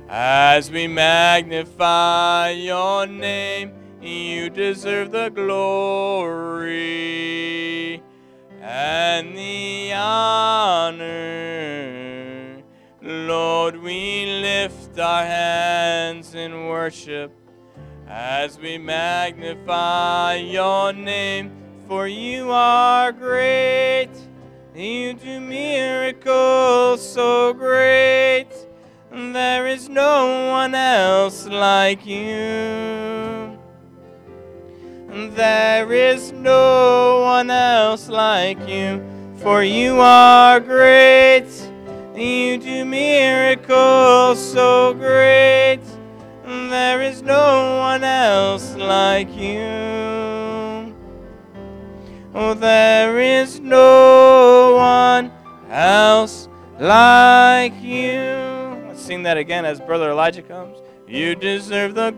As we magnify your name, you deserve the glory and the honor. Lord, we lift our hands in worship as we magnify your name, for you are great. You do miracles so great. There is no one else like you. There is no one else like you, for you are great. You do miracles so great. There is no one else like you. Oh, there is no one else like you. Let's sing that again as Brother Elijah comes. You deserve the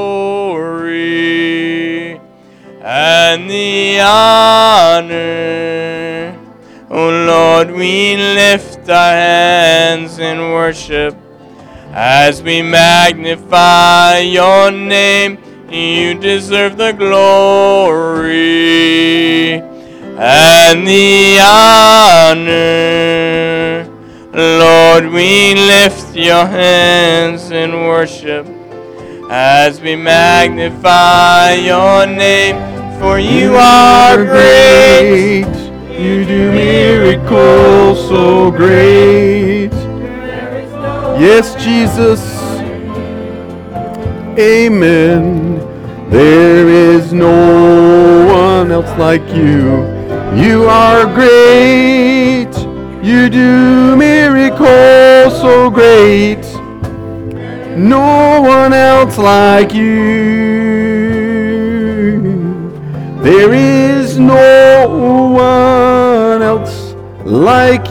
glory and the honor. Oh Lord, we lift our hands in worship as we magnify your name. You deserve the glory and the honor. Lord, we lift your hands in worship as we magnify your name, for you are great. You do miracles so great. Yes, Jesus. Amen. There is no one else like you. You are great. You do miracles so great. No one else like you. There is no one else like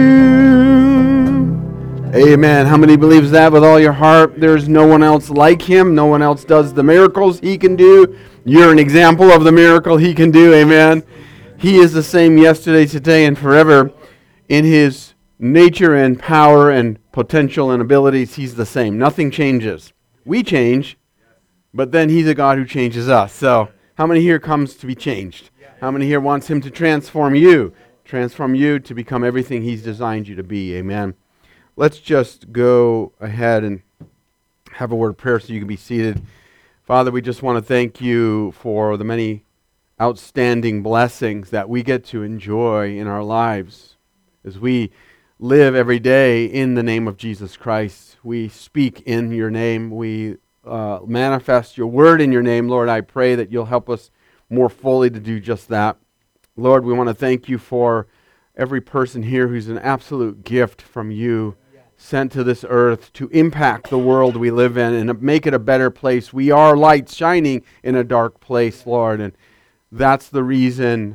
you. Amen. How many believes that with all your heart? There's no one else like him. No one else does the miracles he can do. You're an example of the miracle he can do. Amen. He is the same yesterday, today, and forever. In his nature and power and potential and abilities, he's the same. Nothing changes. We change, but then he's a God who changes us. So how many here comes to be changed? How many here wants him to transform you to become everything he's designed you to be? Amen. Let's just go ahead and have a word of prayer so you can be seated. Father, we just want to thank you for the many outstanding blessings that we get to enjoy in our lives as we live every day in the name of Jesus Christ. We speak in your name. We manifest your word in your name. Lord, I pray that you'll help us more fully to do just that. Lord, we want to thank you for every person here who's an absolute gift from you, sent to this earth to impact the world we live in and make it a better place. We are lights shining in a dark place, Lord, and that's the reason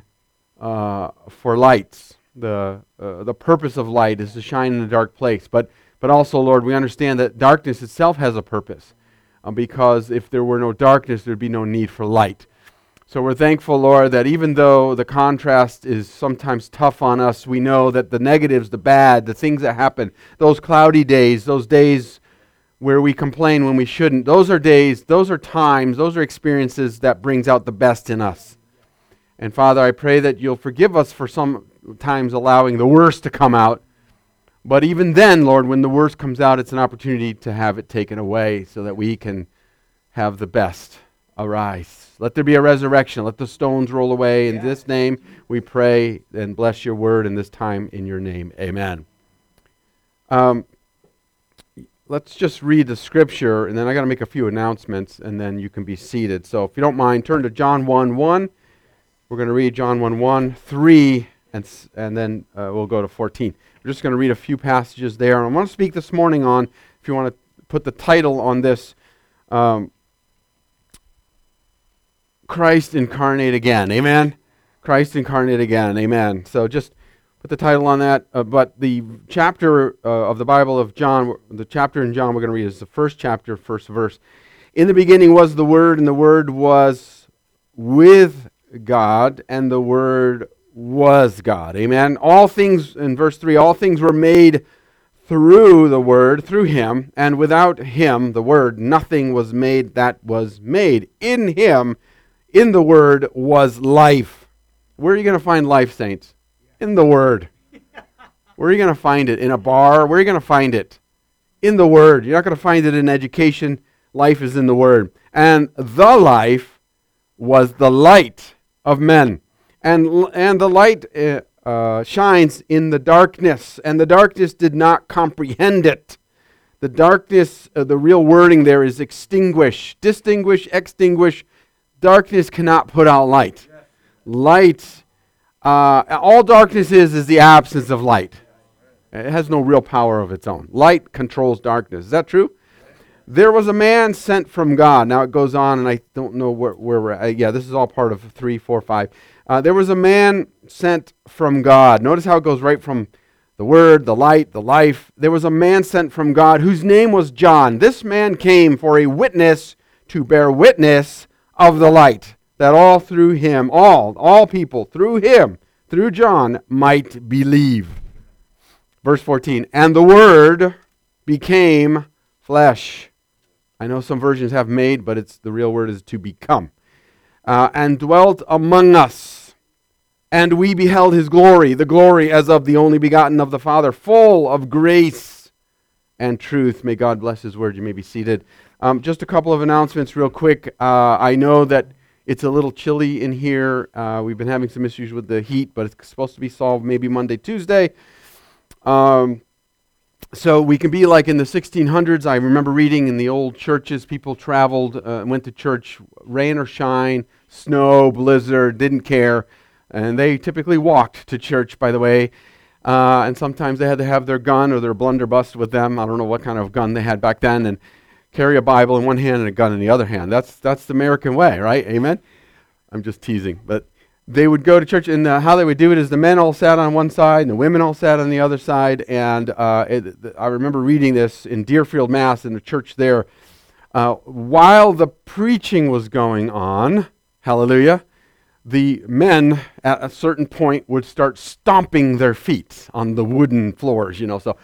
for lights. The purpose of light is to shine in a dark place. But also, Lord, we understand that darkness itself has a purpose, because if there were no darkness, there'd be no need for light. So we're thankful, Lord, that even though the contrast is sometimes tough on us, we know that the negatives, the bad, the things that happen, those cloudy days, those days where we complain when we shouldn't, those are days, those are times, those are experiences that brings out the best in us. And Father, I pray that you'll forgive us for sometimes allowing the worst to come out. But even then, Lord, when the worst comes out, it's an opportunity to have it taken away so that we can have the best arise. Let there be a resurrection. Let the stones roll away. In this name we pray and bless your word in this time in your name. Amen. Let's just read the scripture, and then I got to make a few announcements, and then you can be seated. So if you don't mind, turn to John 1:1. We're going to read John 1:1, 3, and then we'll go to 14. We're just going to read a few passages there. And I want to speak this morning on, if you want to put the title on this, Christ incarnate again. Amen? Christ incarnate again. Amen. So just put the title on that. But the chapter of the Bible of John, the chapter in John we're going to read is the first chapter, first verse. In the beginning was the Word, and the Word was with God, and the Word was God. Amen. All things, in verse 3, all things were made through the Word, through Him, and without Him, the Word, nothing was made that was made. In Him, in the Word, was life. Where are you going to find life, saints? In the Word. Where are you going to find it? In a bar? Where are you going to find it? In the Word. You're not going to find it in education. Life is in the Word. And the life was the light of men. And the light shines in the darkness, and the darkness did not comprehend it. The darkness, the real wording there is extinguish, distinguish, extinguish. Darkness cannot put out light. Light, all darkness is the absence of light. It has no real power of its own. Light controls darkness. Is that true? There was a man sent from God. Now it goes on, and I don't know where we're at. Yeah, this is all part of 3, 4, 5. There was a man sent from God. Notice how it goes right from the Word, the light, the life. There was a man sent from God whose name was John. This man came for a witness to bear witness of the light, that all through him, all people through him, through John, might believe. Verse 14, and the Word became flesh. I know some versions have made, but the real word is to become. And dwelt among us. And we beheld his glory, the glory as of the only begotten of the Father, full of grace and truth. May God bless his word. You may be seated. Just a couple of announcements real quick. I know that it's a little chilly in here. We've been having some issues with the heat, but it's supposed to be solved maybe Monday, Tuesday. So we can be like in the 1600s. I remember reading in the old churches, people traveled, went to church, rain or shine, snow, blizzard, didn't care. And they typically walked to church, by the way. And sometimes they had to have their gun or their blunderbuss with them. I don't know what kind of gun they had back then. And carry a Bible in one hand and a gun in the other hand. That's the American way, right? Amen? I'm just teasing. But they would go to church, and how they would do it is the men all sat on one side and the women all sat on the other side. And I remember reading this in Deerfield, Mass, in the church there. While the preaching was going on, hallelujah, the men at a certain point would start stomping their feet on the wooden floors, so,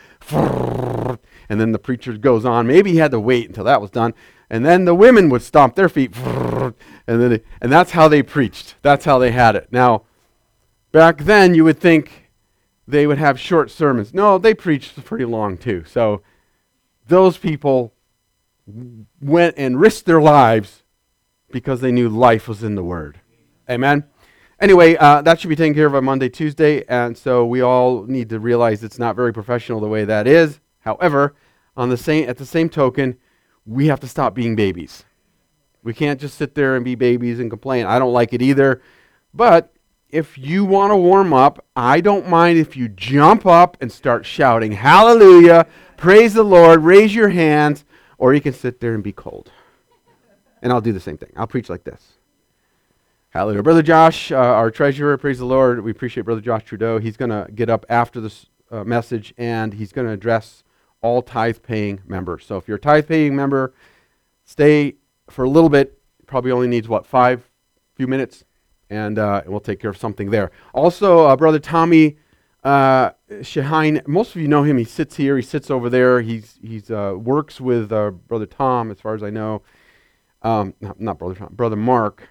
and then the preacher goes on. Maybe he had to wait until that was done. And then the women would stomp their feet, and that's how they preached. That's how they had it. Now, back then, you would think they would have short sermons. No, they preached pretty long too. So those people went and risked their lives because they knew life was in the Word. Amen? Anyway, that should be taken care of on Monday, Tuesday, and so we all need to realize it's not very professional the way that is. However, at the same token, we have to stop being babies. We can't just sit there and be babies and complain. I don't like it either. But if you want to warm up, I don't mind if you jump up and start shouting, hallelujah, praise the Lord, raise your hands, or you can sit there and be cold. And I'll do the same thing. I'll preach like this. Hallelujah. Brother Josh, our treasurer, praise the Lord. We appreciate Brother Josh Trudeau. He's going to get up after this message, and he's going to address all tithe-paying members. So if you're a tithe-paying member, stay for a little bit. Probably only needs, few minutes, and we'll take care of something there. Also, Brother Tommy Shahine, most of you know him. He sits here. He sits over there. He's works with Brother Tom, as far as I know. Not Brother Tom, Brother Mark,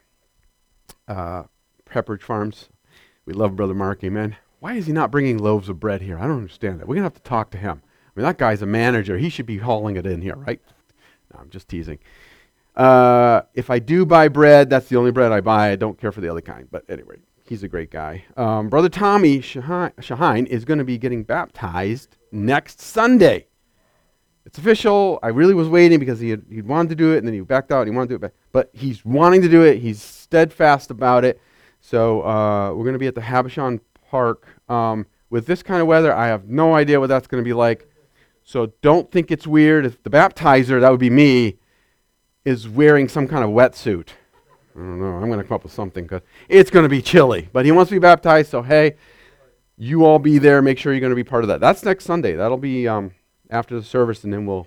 Pepperidge Farms. We love Brother Mark, amen. Why is he not bringing loaves of bread here? I don't understand that. We're going to have to talk to him. I mean, that guy's a manager. He should be hauling it in here, right? No, I'm just teasing. If I do buy bread, that's the only bread I buy. I don't care for the other kind. But anyway, he's a great guy. Brother Tommy Shahine is going to be getting baptized next Sunday. It's official. I really was waiting because he wanted to do it, and then he backed out. And he wanted to do it, but he's wanting to do it. He's steadfast about it. So we're going to be at the Habashan Park. With this kind of weather, I have no idea what that's going to be like. So don't think it's weird if the baptizer, that would be me, is wearing some kind of wetsuit. I don't know. I'm going to come up with something because it's going to be chilly. But he wants to be baptized, so hey, you all be there. Make sure you're going to be part of that. That's next Sunday. That'll be after the service, and then we'll.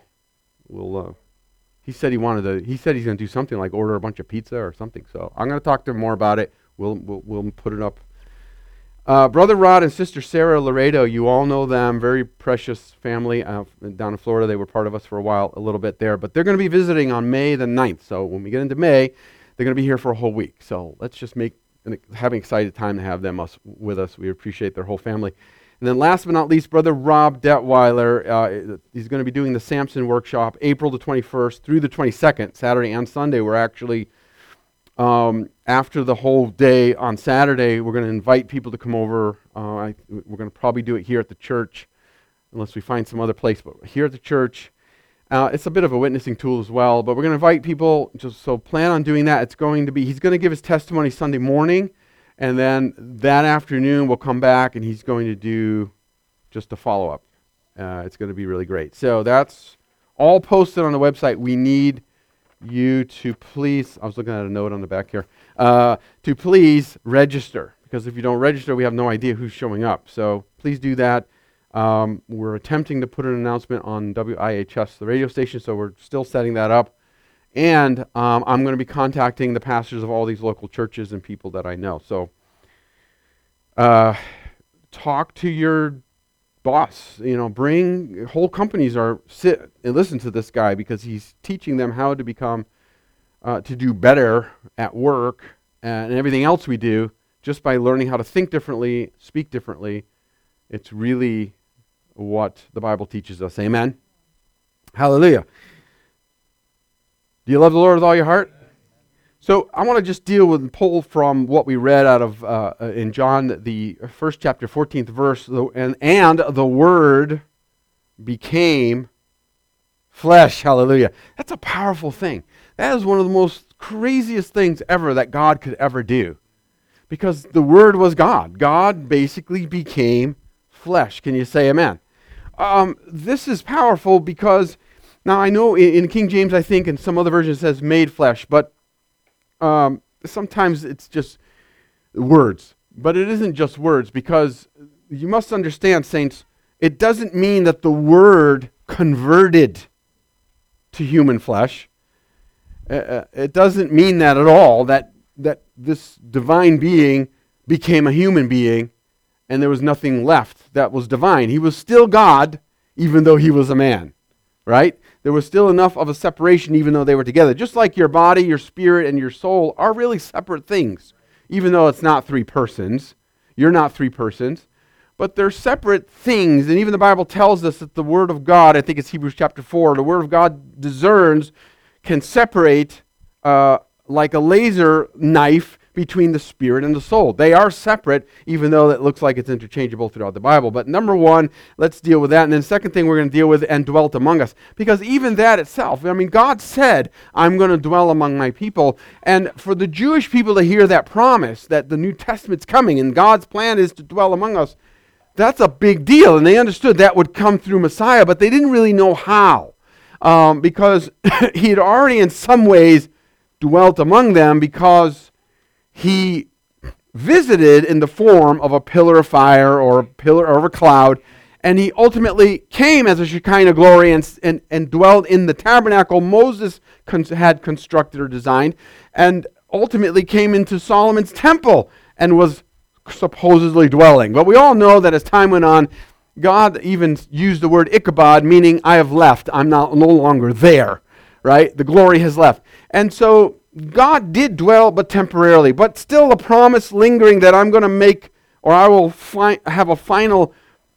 He said he's going to do something like order a bunch of pizza or something. So I'm going to talk to him more about it. We'll put it up. Brother Rod and Sister Sarah Laredo, you all know them, very precious family down in Florida. They were part of us for a little bit there. But they're going to be visiting on May the 9th. So when we get into May, they're going to be here for a whole week. So let's just have an excited time to have them with us. We appreciate their whole family. And then last but not least, Brother Rob Detweiler, he's going to be doing the Samson workshop April the 21st through the 22nd, Saturday and Sunday. We're actually, after the whole day on Saturday, we're going to invite people to come over. We're going to probably do it here at the church, unless we find some other place, but here at the church. It's a bit of a witnessing tool as well, but we're going to invite people, so plan on doing that. He's going to give his testimony Sunday morning, and then that afternoon we'll come back and he's going to do just a follow-up. It's going to be really great. So that's all posted on the website. We need you to please, I was looking at a note on the back here, to please register, because if you don't register, we have no idea who's showing up. So please do that. We're attempting to put an announcement on WIHS, the radio station, so we're still setting that up. And I'm going to be contacting the pastors of all these local churches and people that I know. So talk to your boss. Bring whole companies sit and listen to this guy, because he's teaching them how to become, to do better at work and everything else we do, just by learning how to think differently, speak differently. It's really what the Bible teaches us. Amen? Hallelujah. Do you love the Lord with all your heart? So I want to just pull from what we read out of in John, the first chapter, 14th verse, and the Word became flesh. Hallelujah. That's a powerful thing. That is one of the most craziest things ever that God could ever do, because the Word was God. God basically became flesh. Can you say amen? This is powerful because, now I know in King James, I think, and some other versions it says made flesh, but sometimes it's just words. But it isn't just words, because you must understand, saints, it doesn't mean that the Word converted to human flesh. It doesn't mean that at all, that this divine being became a human being and there was nothing left that was divine. He was still God, even though he was a man, right? There was still enough of a separation, even though they were together. Just like your body, your spirit, and your soul are really separate things, even though it's not three persons. You're not three persons, but they're separate things. And even the Bible tells us that the Word of God, I think it's Hebrews chapter 4, the Word of God discerns, can separate like a laser knife between the spirit and the soul. They are separate, even though it looks like it's interchangeable throughout the Bible. But number one, let's deal with that. And then second thing we're going to deal with, and dwelt among us. Because even that itself, God said, I'm going to dwell among my people. And for the Jewish people to hear that promise, that the New Testament's coming and God's plan is to dwell among us, that's a big deal. And they understood that would come through Messiah, but they didn't really know how. Because he had already in some ways dwelt among them, because he visited in the form of a pillar of fire or a pillar of a cloud, and he ultimately came as a Shekinah glory and dwelled in the tabernacle Moses had constructed or designed, and ultimately came into Solomon's temple and was supposedly dwelling. But we all know that as time went on, God even used the word Ichabod, meaning I have left. I'm no longer there, right? The glory has left. And so God did dwell, but temporarily, but still a promise lingering that I'm going to make, or I will have a final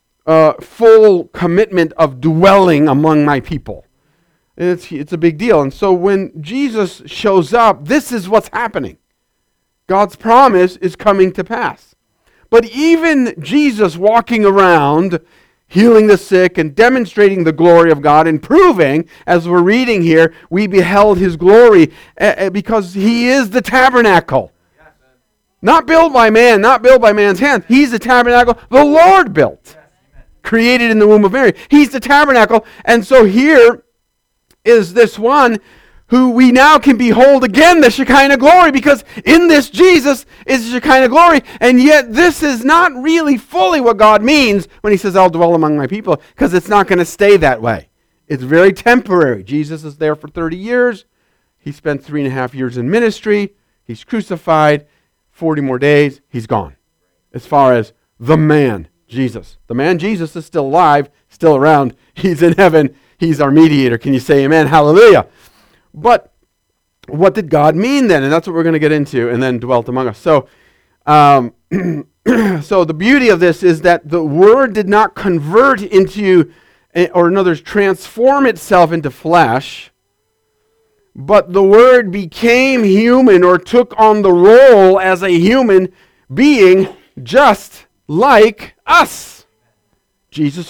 full commitment of dwelling among my people. It's a big deal. And so when Jesus shows up, this is what's happening. God's promise is coming to pass. But even Jesus walking around, healing the sick and demonstrating the glory of God and proving, as we're reading here, we beheld his glory because he is the tabernacle. Not built by man, not built by man's hand. He's the tabernacle the Lord built, created in the womb of Mary. He's the tabernacle. And so here is this one who we now can behold again the Shekinah glory, because in this Jesus is the Shekinah glory, and yet this is not really fully what God means when he says, I'll dwell among my people, because it's not going to stay that way. It's very temporary. Jesus is there for 30 years. He spent 3.5 years in ministry. He's crucified. 40 more days, he's gone. as far as the man, Jesus. The man, Jesus, is still alive, still around. He's in heaven. He's our mediator. Can you say amen? Hallelujah. But what did God mean then? And that's what we're going to get into, and then dwelt among us. So, so the beauty of this is that the Word did not convert into, or in others, transform itself into flesh, but the Word became human, or took on the role as a human being, just like us. Jesus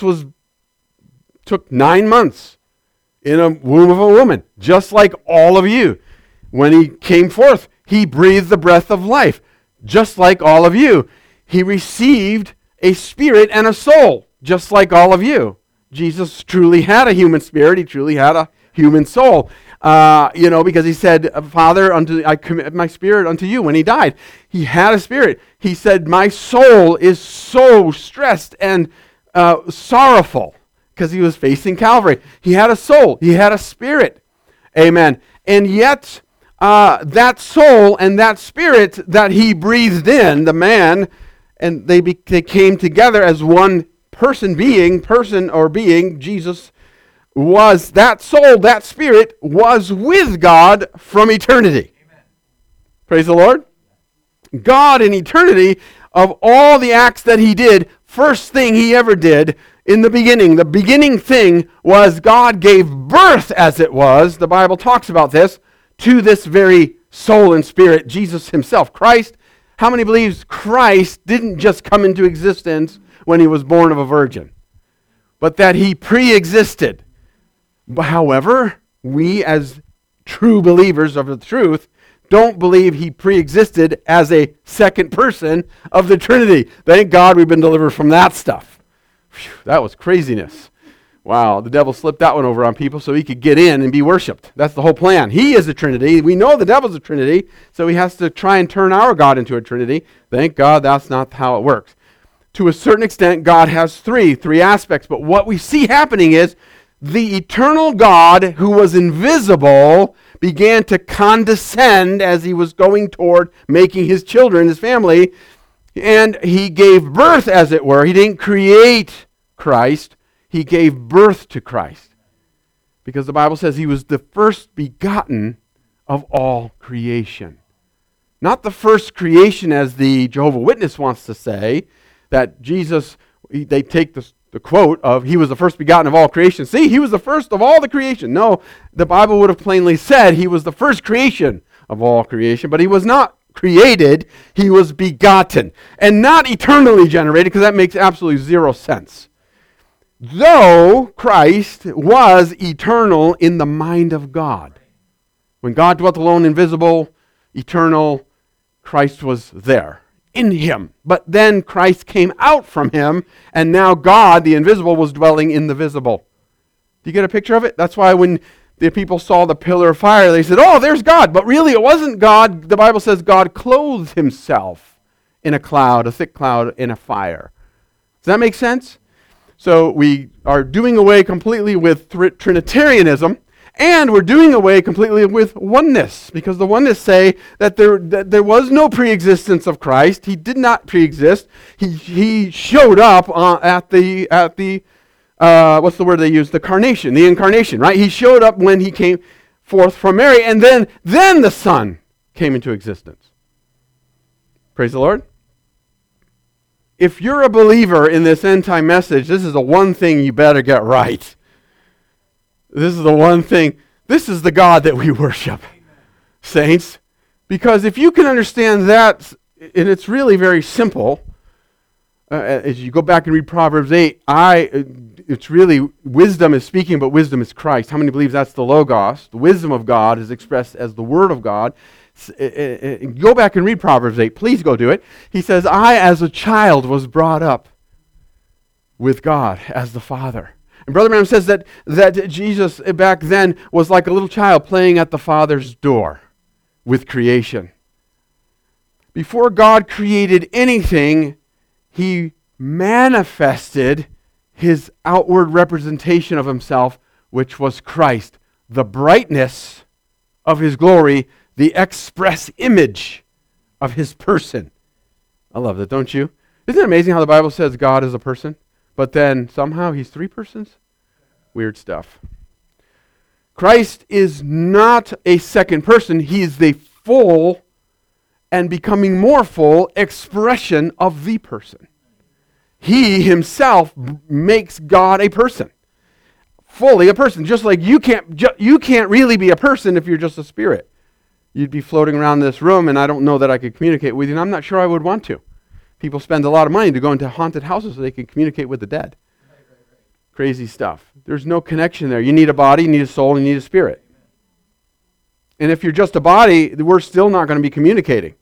took 9 months in a womb of a woman, just like all of you. When he came forth, he breathed the breath of life, just like all of you. He received a spirit and a soul, just like all of you. Jesus truly had a human spirit. He truly had a human soul. Because he said, Father, I commit my spirit unto you when he died. He had a spirit. He said, my soul is so stressed and sorrowful because he was facing Calvary. He had a soul. He had a spirit. Amen. And yet, that soul and that spirit that he breathed in, the man, and they came together as one person, Jesus, was that soul, that spirit, was with God from eternity. Amen. Praise the Lord. God in eternity, of all the acts that he did, first thing he ever did in the beginning thing was God gave birth, as it was, the Bible talks about this, to this very soul and spirit, Jesus himself. Christ, how many believes Christ didn't just come into existence when he was born of a virgin, but that he pre-existed? However, we as true believers of the truth don't believe he pre-existed as a second person of the Trinity. Thank God we've been delivered from that stuff. Whew, that was craziness. Wow, the devil slipped that one over on people so he could get in and be worshipped. That's the whole plan. He is a Trinity. We know the devil's a Trinity, so he has to try and turn our God into a Trinity. Thank God that's not how it works. To a certain extent, God has three aspects, but what we see happening is the eternal God, who was invisible, began to condescend as he was going toward making his children, his family, and he gave birth, as it were. He didn't create Christ. He gave birth to Christ. Because the Bible says he was the first begotten of all creation. Not the first creation as the Jehovah's Witness wants to say, that Jesus, they take the quote of he was the first begotten of all creation. See, he was the first of all the creation. No, the Bible would have plainly said he was the first creation of all creation, but he was not created, he was begotten. And not eternally generated, because that makes absolutely zero sense. Though Christ was eternal in the mind of God. When God dwelt alone, invisible, eternal, Christ was there in him. But then Christ came out from him, and now God, the invisible, was dwelling in the visible. Do you get a picture of it? That's why when the people saw the pillar of fire, they said, oh, there's God. But really, it wasn't God. The Bible says God clothed himself in a cloud, a thick cloud, in a fire. Does that make sense? So we are doing away completely with Trinitarianism, and we're doing away completely with oneness, because the oneness say that there was no preexistence of Christ. He did not preexist. He showed up at the what's the word they use? The incarnation, right? He showed up when he came forth from Mary, and then the Son came into existence. Praise the Lord. If you're a believer in this end time message, this is the one thing you better get right. This is the one thing. This is the God that we worship, saints. Because if you can understand that, and it's really very simple, as you go back and read Proverbs 8, it's really, wisdom is speaking, but wisdom is Christ. How many believe that's the Logos? The wisdom of God is expressed as the Word of God. Go back and read Proverbs 8. Please go do it. He says, I as a child was brought up with God as the Father. And Brother Branham says that Jesus back then was like a little child playing at the Father's door with creation. Before God created anything, he manifested his outward representation of himself, which was Christ, the brightness of his glory, the express image of his person. I love that, don't you? Isn't it amazing how the Bible says God is a person, but then somehow he's three persons? Weird stuff. Christ is not a second person. He is the full and becoming more full expression of the person. He himself makes God a person. Fully a person. Just like you can't really be a person if you're just a spirit. You'd be floating around this room, and I don't know that I could communicate with you, and I'm not sure I would want to. People spend a lot of money to go into haunted houses so they can communicate with the dead. Crazy stuff. There's no connection there. You need a body, you need a soul, and you need a spirit. And if you're just a body, we're still not going to be communicating.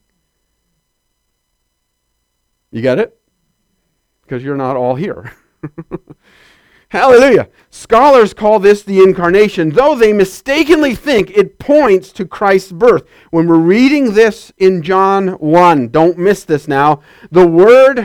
You get it? Because you're not all here. Hallelujah. Scholars call this the incarnation, though they mistakenly think it points to Christ's birth. When we're reading this in John 1, don't miss this now, the Word,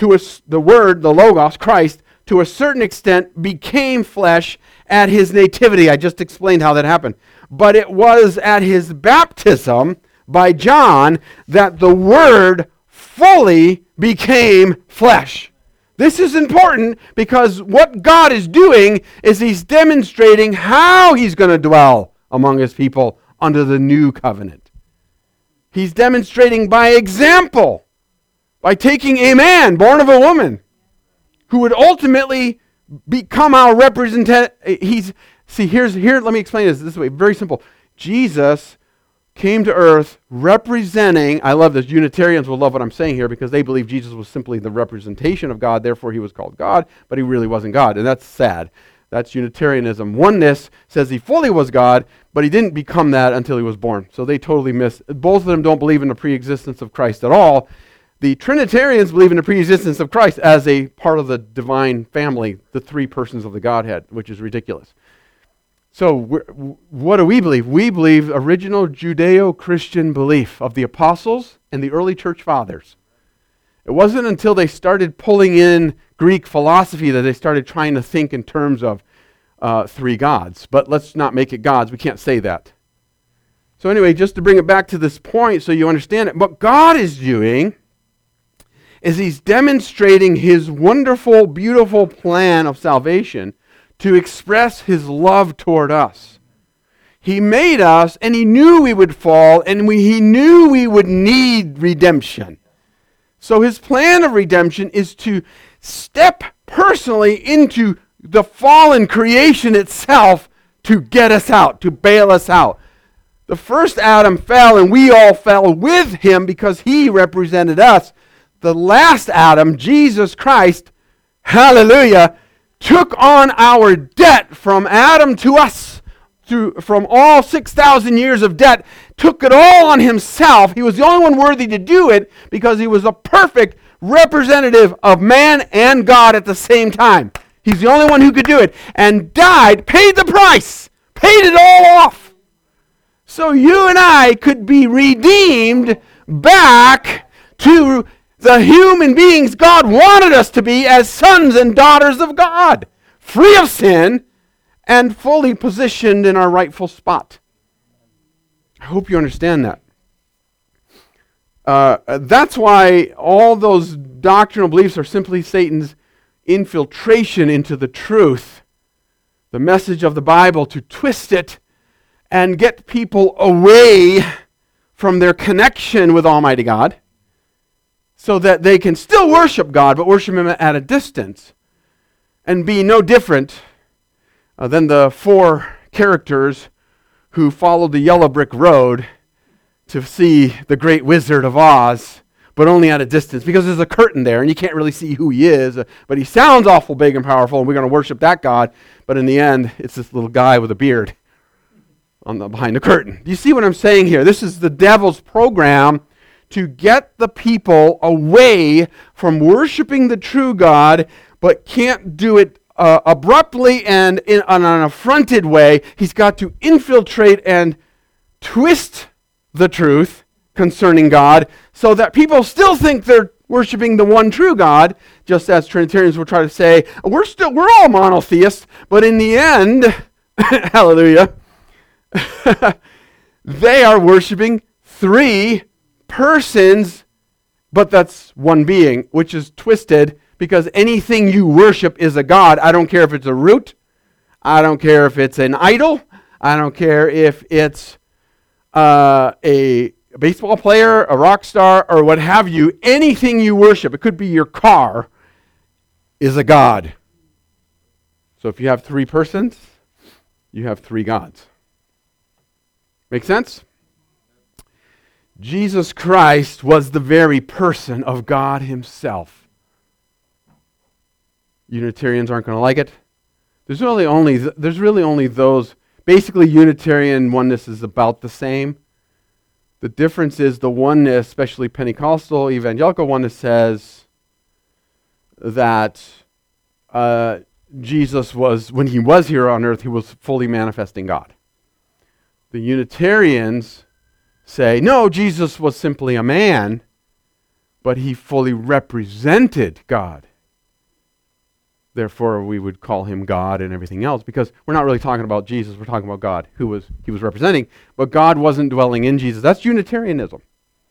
the Logos, Christ, to a certain extent became flesh at his nativity. I just explained how that happened. But it was at his baptism by John that the Word fully became flesh. This is important because what God is doing is he's demonstrating how he's going to dwell among his people under the new covenant. He's demonstrating by example, by taking a man born of a woman who would ultimately become our representative. Let me explain this way, very simple. Jesus came to earth representing, I love this, Unitarians will love what I'm saying here because they believe Jesus was simply the representation of God, therefore he was called God, but he really wasn't God, and that's sad. That's Unitarianism. Oneness says he fully was God, but he didn't become that until he was born. So they totally miss. Both of them don't believe in the pre-existence of Christ at all. The Trinitarians believe in the pre-existence of Christ as a part of the divine family, the three persons of the Godhead, which is ridiculous. So what do we believe? We believe original Judeo-Christian belief of the apostles and the early church fathers. It wasn't until they started pulling in Greek philosophy that they started trying to think in terms of three gods. But let's not make it gods. We can't say that. So anyway, just to bring it back to this point so you understand it, what God is doing is he's demonstrating his wonderful, beautiful plan of salvation to express his love toward us. He made us, and he knew we would fall, and he knew we would need redemption. So his plan of redemption is to step personally into the fallen creation itself to get us out, to bail us out. The first Adam fell, and we all fell with him because he represented us. The last Adam, Jesus Christ, hallelujah, took on our debt from Adam to us, from all 6,000 years of debt, took it all on himself. He was the only one worthy to do it because he was a perfect representative of man and God at the same time. He's the only one who could do it, and died, paid the price, paid it all off. So you and I could be redeemed back to the human beings God wanted us to be as sons and daughters of God, free of sin and fully positioned in our rightful spot. I hope you understand that. That's why all those doctrinal beliefs are simply Satan's infiltration into the truth, the message of the Bible, to twist it and get people away from their connection with Almighty God, so that they can still worship God, but worship him at a distance and be no different than the four characters who followed the yellow brick road to see the great Wizard of Oz, but only at a distance because there's a curtain there and you can't really see who he is, but he sounds awful big and powerful and we're going to worship that God, but in the end, it's this little guy with a beard behind the curtain. Do you see what I'm saying here? This is the devil's program to get the people away from worshiping the true God, but can't do it abruptly and in an affronted way. He's got to infiltrate and twist the truth concerning God so that people still think they're worshiping the one true God, just as Trinitarians will try to say, we're all monotheists, but in the end, hallelujah, they are worshiping three persons but that's one being, which is twisted because anything you worship is a god. I don't care if it's a root. I don't care if it's an idol. I don't care if it's a baseball player, a rock star, or what have you. Anything you worship, it could be your car, is a god. So if you have three persons, you have three gods. Make sense? Jesus Christ was the very person of God himself. Unitarians aren't going to like it. There's really only those. Basically, Unitarian oneness is about the same. The difference is the oneness, especially Pentecostal, evangelical oneness, says that Jesus was, when he was here on earth, he was fully manifesting God. The Unitarians say, no, Jesus was simply a man, but he fully represented God. Therefore, we would call him God and everything else, because we're not really talking about Jesus, we're talking about God, who he was representing, but God wasn't dwelling in Jesus. That's Unitarianism.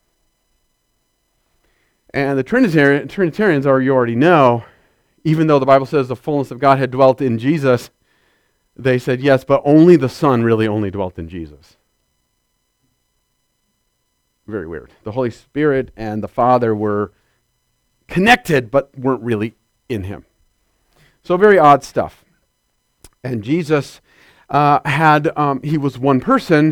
And the Trinitarians, you already know, even though the Bible says the fullness of God had dwelt in Jesus, they said yes, but only the Son really only dwelt in Jesus. Very weird. The Holy Spirit and the Father were connected, but weren't really in him. So very odd stuff. And Jesus he was one person.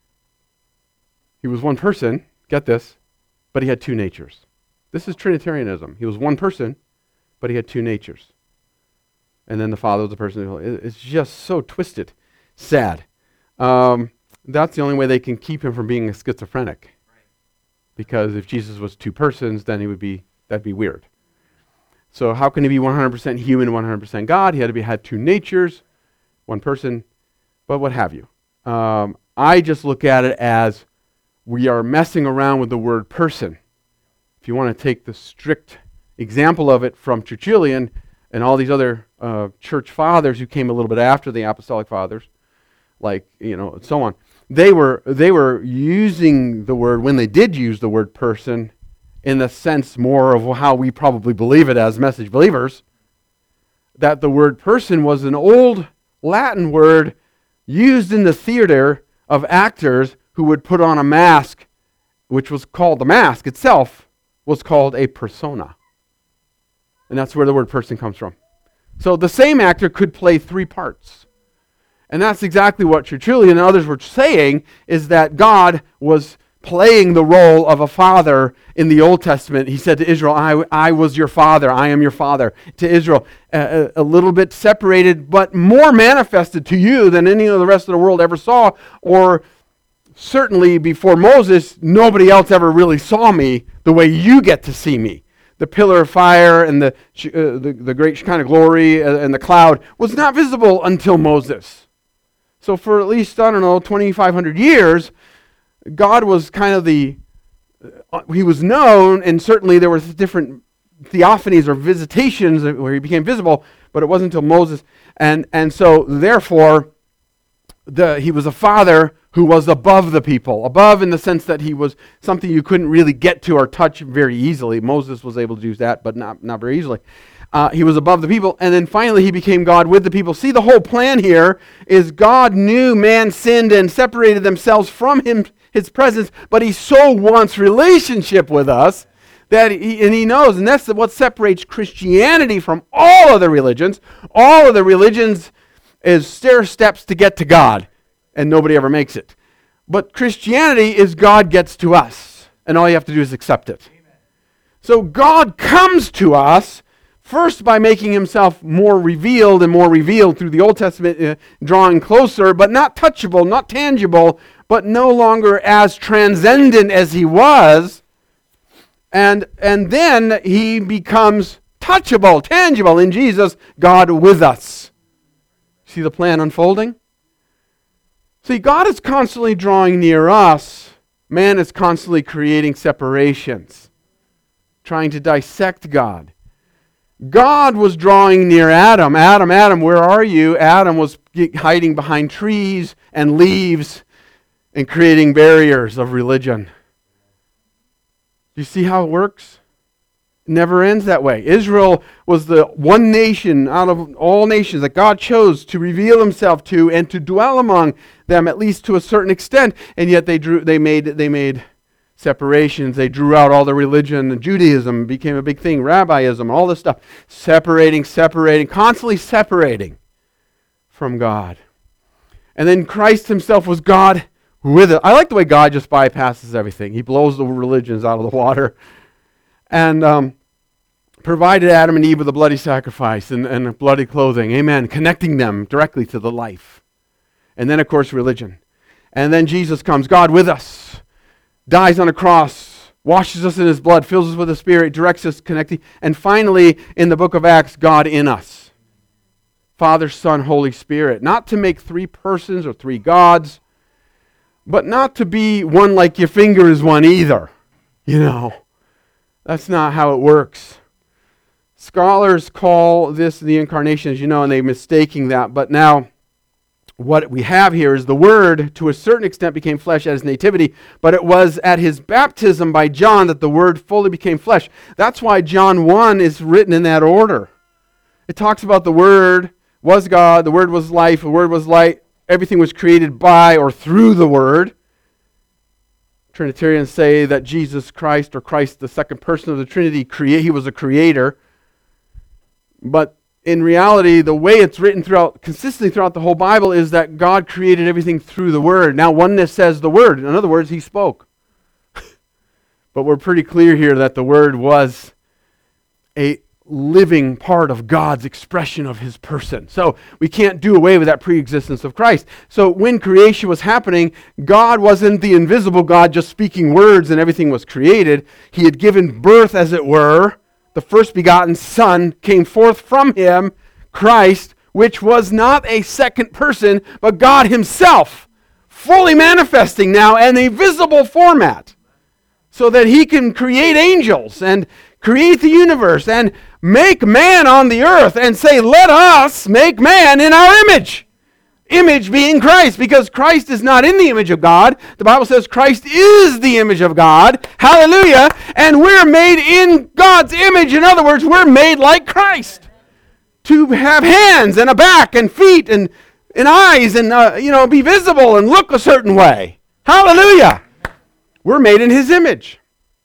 He was one person, get this, but he had two natures. This is Trinitarianism. He was one person, but he had two natures. And then the Father was the person. It's just so twisted. Sad. That's the only way they can keep him from being a schizophrenic. Because if Jesus was two persons, then that'd be weird. So how can he be 100% human, 100% God? He had two natures, one person, but what have you. I just look at it as we are messing around with the word person. If you want to take the strict example of it from Tertullian and all these other church fathers who came a little bit after the apostolic fathers, like, and so on, they were using the word, when they did use the word person, in the sense more of how we probably believe it as message believers, that the word person was an old Latin word used in the theater of actors who would put on a mask, which was called, the mask itself was called a persona. And that's where the word person comes from. So the same actor could play three parts. And that's exactly what Tertullian and others were saying, is that God was playing the role of a father in the Old Testament. He said to Israel, I was your father, I am your father. To Israel, a little bit separated, but more manifested to you than any of the rest of the world ever saw, or certainly before Moses, nobody else ever really saw me the way you get to see me. The pillar of fire and the great kind of glory and the cloud was not visible until Moses. So for at least, 2,500 years, God was kind of he was known, and certainly there were different theophanies or visitations where he became visible, but it wasn't until Moses. And so therefore, he was a father who was above the people, above in the sense that he was something you couldn't really get to or touch very easily. Moses was able to do that, but not very easily. He was above the people, and then finally he became God with the people. See, the whole plan here is God knew man sinned and separated themselves from his presence, but he so wants relationship with us that he knows, and that's what separates Christianity from all other religions. All of the religions is stair steps to get to God, and nobody ever makes it. But Christianity is God gets to us, and all you have to do is accept it. Amen. So God comes to us first by making himself more revealed through the Old Testament, drawing closer, but not touchable, not tangible, but no longer as transcendent as he was. And then he becomes touchable, tangible in Jesus, God with us. See the plan unfolding? See, God is constantly drawing near us. Man is constantly creating separations, trying to dissect God. God was drawing near Adam. Adam, where are you? Adam was hiding behind trees and leaves and creating barriers of religion. Do you see how it works? It never ends that way. Israel was the one nation out of all nations that God chose to reveal himself to and to dwell among them, at least to a certain extent, and yet they made separations. They drew out all the religion, and Judaism became a big thing, Rabbiism, all this stuff, separating, constantly separating from God. And then Christ himself was God with it. I like the way God just bypasses everything. He blows the religions out of the water and provided Adam and Eve with a bloody sacrifice and bloody clothing. Amen. Connecting them directly to the life. And then, of course, religion. And then Jesus comes, God with us, dies on a cross, washes us in his blood, fills us with the Spirit, directs us, connecting. And finally, in the book of Acts, God in us. Father, Son, Holy Spirit. Not to make three persons or three gods, but not to be one like your finger is one either. You know, that's not how it works. Scholars call this the incarnation, as you know, and they're mistaking that. But now, what we have here is the Word, to a certain extent, became flesh at his nativity, but it was at his baptism by John that the Word fully became flesh. That's why John 1 is written in that order. It talks about the Word was God, the Word was life, the Word was light, everything was created by or through the Word. Trinitarians say that Jesus Christ, or Christ, the second person of the Trinity, he was a creator. But in reality, the way it's written consistently throughout the whole Bible is that God created everything through the Word. Now, oneness says the Word. In other words, he spoke. But we're pretty clear here that the Word was a living part of God's expression of his person. So we can't do away with that pre-existence of Christ. So when creation was happening, God wasn't the invisible God just speaking words and everything was created. He had given birth, as it were. The first begotten Son came forth from him, Christ, which was not a second person, but God himself, fully manifesting now in a visible format, so that he can create angels and create the universe and make man on the earth and say, let us make man in our image. Image being Christ, because Christ is not in the image of God. The Bible says Christ is the image of God. Hallelujah. And we're made in God's image. In other words, we're made like Christ. To have hands and a back and feet and eyes and, be visible and look a certain way. Hallelujah. We're made in his image.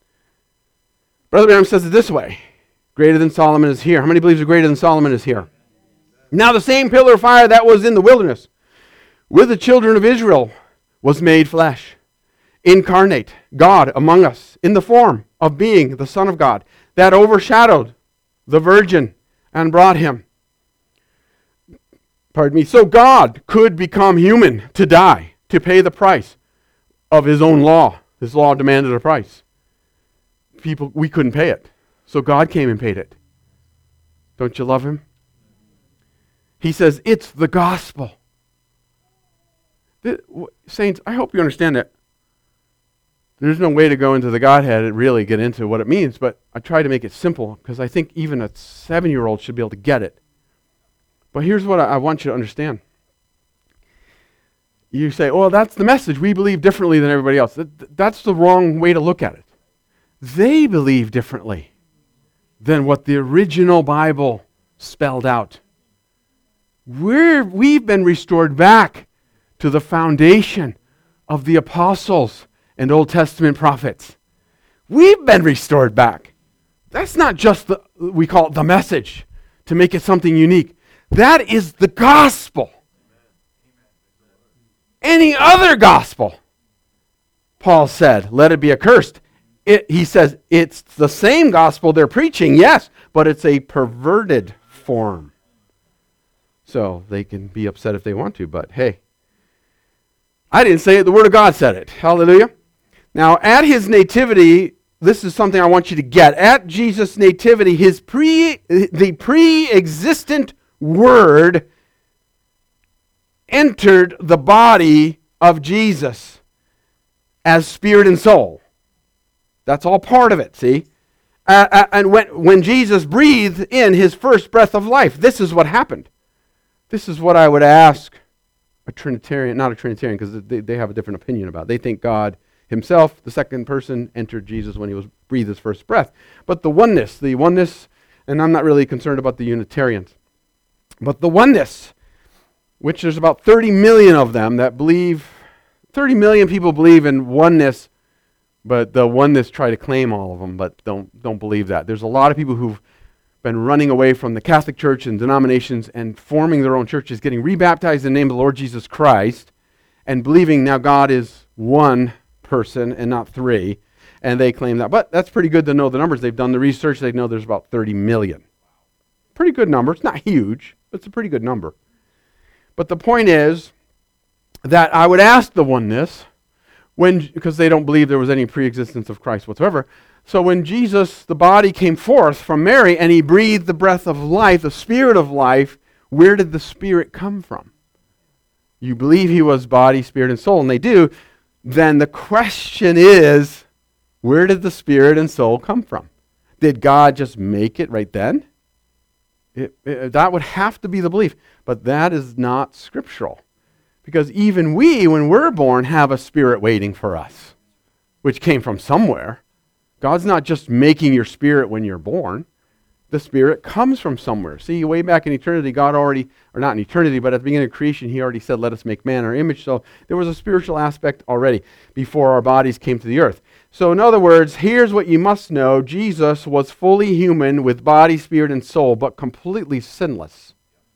Brother Branham says it this way. Greater than Solomon is here. How many believes that greater than Solomon is here? Now the same pillar of fire that was in the wilderness with the children of Israel was made flesh, incarnate, God among us, in the form of being the Son of God, that overshadowed the Virgin and brought him. So God could become human to die, to pay the price of his own law. His law demanded a price. We couldn't pay it. So God came and paid it. Don't you love him? He says, it's the gospel. Saints, I hope you understand that. There's no way to go into the Godhead and really get into what it means, but I try to make it simple because I think even a 7-year-old should be able to get it. But here's what I want you to understand. You say, oh, that's the message. We believe differently than everybody else. That's the wrong way to look at it. They believe differently than what the original Bible spelled out. We've been restored back to the foundation of the apostles and Old Testament prophets. We've been restored back. That's not just we call it the message to make it something unique. That is the gospel. Any other gospel, Paul said, let it be accursed. He says it's the same gospel they're preaching, yes, but it's a perverted form. So they can be upset if they want to, but hey, I didn't say it, the Word of God said it. Hallelujah. Now, at his nativity, this is something I want you to get. At Jesus' nativity, the pre-existent Word entered the body of Jesus as spirit and soul. That's all part of it, see? And when Jesus breathed in his first breath of life, this is what happened. This is what I would ask a Trinitarian, not a Trinitarian, because they have a different opinion about it. They think God himself, the second person, entered Jesus when he was breathed his first breath. But the oneness, and I'm not really concerned about the Unitarians, but the oneness, which there's about 30 million of them that believe, 30 million people believe in oneness, but the oneness try to claim all of them, but don't believe that. There's a lot of people who've been running away from the Catholic Church and denominations and forming their own churches, getting rebaptized in the name of the Lord Jesus Christ, and believing now God is one person and not three, and they claim that. But that's pretty good to know the numbers. They've done the research. They know there's about 30 million. Pretty good number. It's not huge, but it's a pretty good number. But the point is that I would ask the oneness, because they don't believe there was any pre-existence of Christ whatsoever. So when Jesus, the body, came forth from Mary and he breathed the breath of life, the spirit of life, where did the spirit come from? You believe he was body, spirit, and soul, and they do. Then the question is, where did the spirit and soul come from? Did God just make it right then? That would have to be the belief, but that is not scriptural. Because even we, when we're born, have a spirit waiting for us, which came from somewhere. God's not just making your spirit when you're born. The spirit comes from somewhere. See, way back in eternity, God already, or not in eternity, but at the beginning of creation, he already said, let us make man in our image. So there was a spiritual aspect already before our bodies came to the earth. So in other words, here's what you must know. Jesus was fully human with body, spirit, and soul, but completely sinless.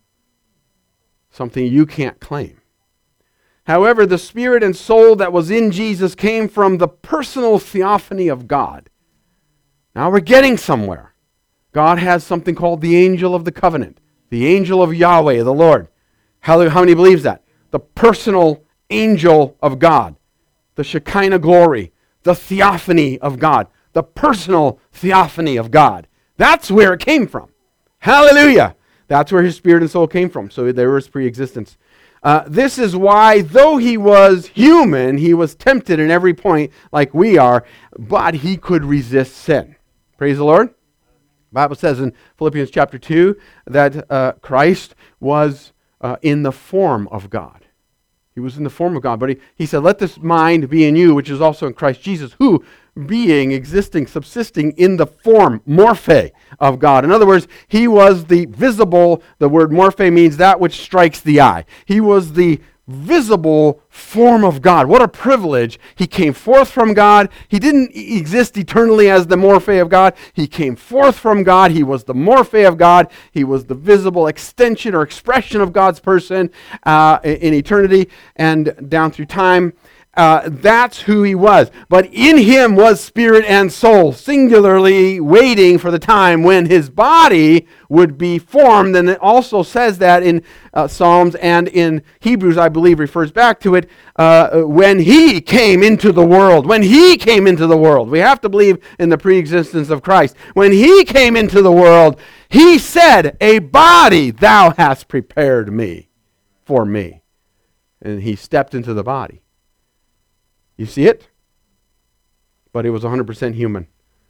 Something you can't claim. However, the spirit and soul that was in Jesus came from the personal theophany of God. Now we're getting somewhere. God has something called the angel of the covenant, the angel of Yahweh, the Lord. How many believes that? The personal angel of God, the Shekinah glory, the theophany of God, the personal theophany of God. That's where it came from. Hallelujah. That's where his spirit and soul came from. So there was pre-existence. This is why, though he was human, he was tempted in every point like we are, but he could resist sin. Praise the Lord. The Bible says in Philippians chapter 2 that Christ was in the form of God. He was in the form of God, but he said, let this mind be in you, which is also in Christ Jesus, who, being, existing, subsisting in the form, morphe, of God. In other words, he was the visible, the word morphe means that which strikes the eye. He was the visible form of God. What a privilege. He came forth from God. He didn't exist eternally as the morphe of God. He came forth from God. He was the morphe of God. He was the visible extension or expression of God's person in eternity and down through time. That's who he was. But in him was spirit and soul, singularly waiting for the time when his body would be formed. And it also says that in Psalms and in Hebrews, I believe, refers back to it, when he came into the world. When he came into the world. We have to believe in the pre-existence of Christ. When he came into the world, he said, a body thou hast prepared me for me. And he stepped into the body. You see it? But it was 100% human.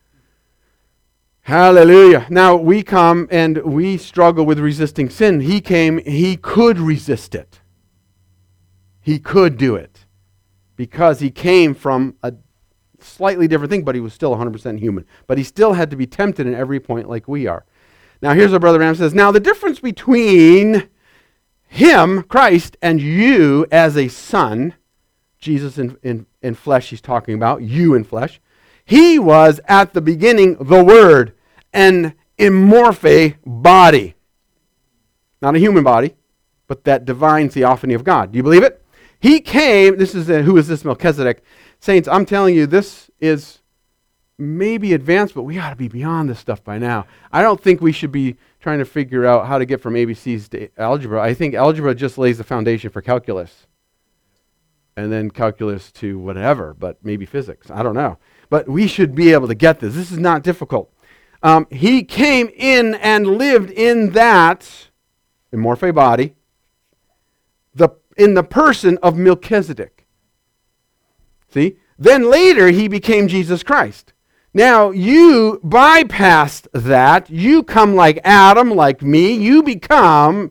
Hallelujah. Now we come and we struggle with resisting sin. He came, he could resist it. He could do it. Because he came from a slightly different thing, but he was still 100% human. But he still had to be tempted in every point like we are. Now here's what Brother Ram says. Now the difference between him, Christ, and you as a son, Jesus in flesh he's talking about, you in flesh. He was at the beginning the Word, an immorphe body. Not a human body, but that divine theophany of God. Do you believe it? He came, this is, who is this Melchizedek? Saints, I'm telling you, this is maybe advanced, but we ought to be beyond this stuff by now. I don't think we should be trying to figure out how to get from ABCs to algebra. I think algebra just lays the foundation for calculus. And then calculus to whatever, but maybe physics. I don't know. But we should be able to get this. This is not difficult. He came in and lived in that immorphe body, in the person of Melchizedek. See? Then later he became Jesus Christ. Now you bypassed that. You come like Adam, like me. You became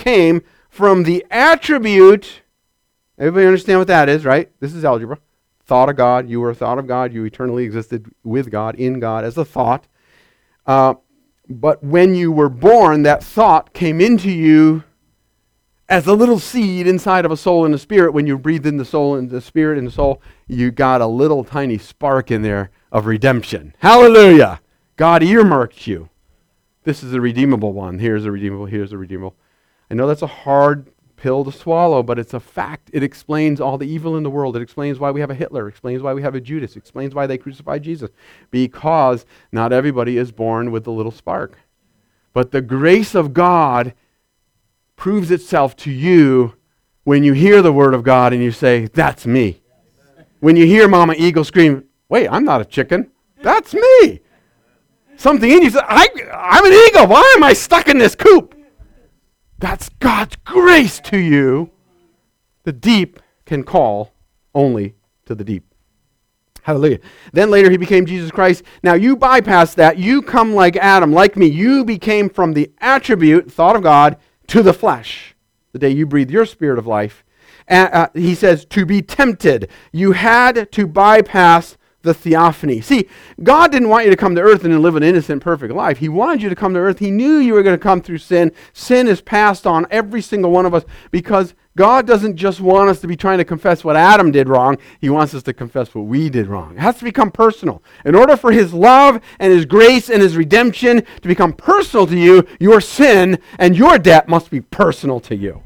from the attribute. Everybody understand what that is, right? This is algebra. thought of God. You were a thought of God. You eternally existed with God, in God, as a thought. But when you were born, that thought came into you as a little seed inside of a soul and a spirit. When you breathed in the soul and the spirit and the soul, you got a little tiny spark in there of redemption. Hallelujah! God earmarked you. This is a redeemable one. Here's a redeemable. Here's a redeemable. I know that's a hard pill to swallow, but it's a fact. It explains all the evil in the world. It explains why we have a Hitler. It explains why we have a Judas. It explains why they crucified Jesus. Because not everybody is born with the little spark. But the grace of God proves itself to you when you hear the word of God and you say, that's me. When you hear Mama Eagle scream, wait, I'm not a chicken. That's me. Something in you says, I'm an eagle. Why am I stuck in this coop? That's God's grace to you. The deep can call only to the deep. Hallelujah. Then later he became Jesus Christ. Now you bypass that. You come like Adam, like me. You became from the attribute, thought of God, to the flesh. The day you breathe your spirit of life. And he says to be tempted. You had to bypass the theophany. See, God didn't want you to come to earth and live an innocent, perfect life. He wanted you to come to earth. He knew you were going to come through sin. Sin is passed on every single one of us because God doesn't just want us to be trying to confess what Adam did wrong. He wants us to confess what we did wrong. It has to become personal. In order for his love and his grace and his redemption to become personal to you, your sin and your debt must be personal to you.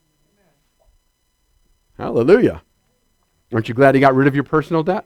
Hallelujah. Aren't you glad he got rid of your personal debt?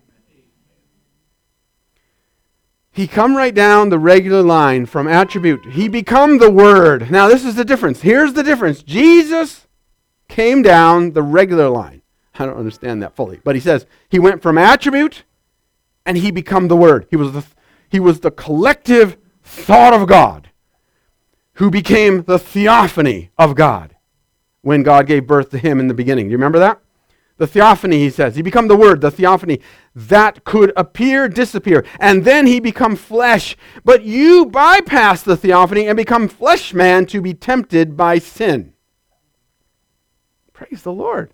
He come right down the regular line from attribute. He become the Word. Now this is the difference. Here's the difference. Jesus came down the regular line. I don't understand that fully. But he says he went from attribute and he become the Word. He was the collective thought of God who became the theophany of God when God gave birth to him in the beginning. Do you remember that? The theophany, he says. He become the Word, the theophany, that could appear, disappear. And then he become flesh. But you bypass the theophany and become flesh man to be tempted by sin. Praise the Lord.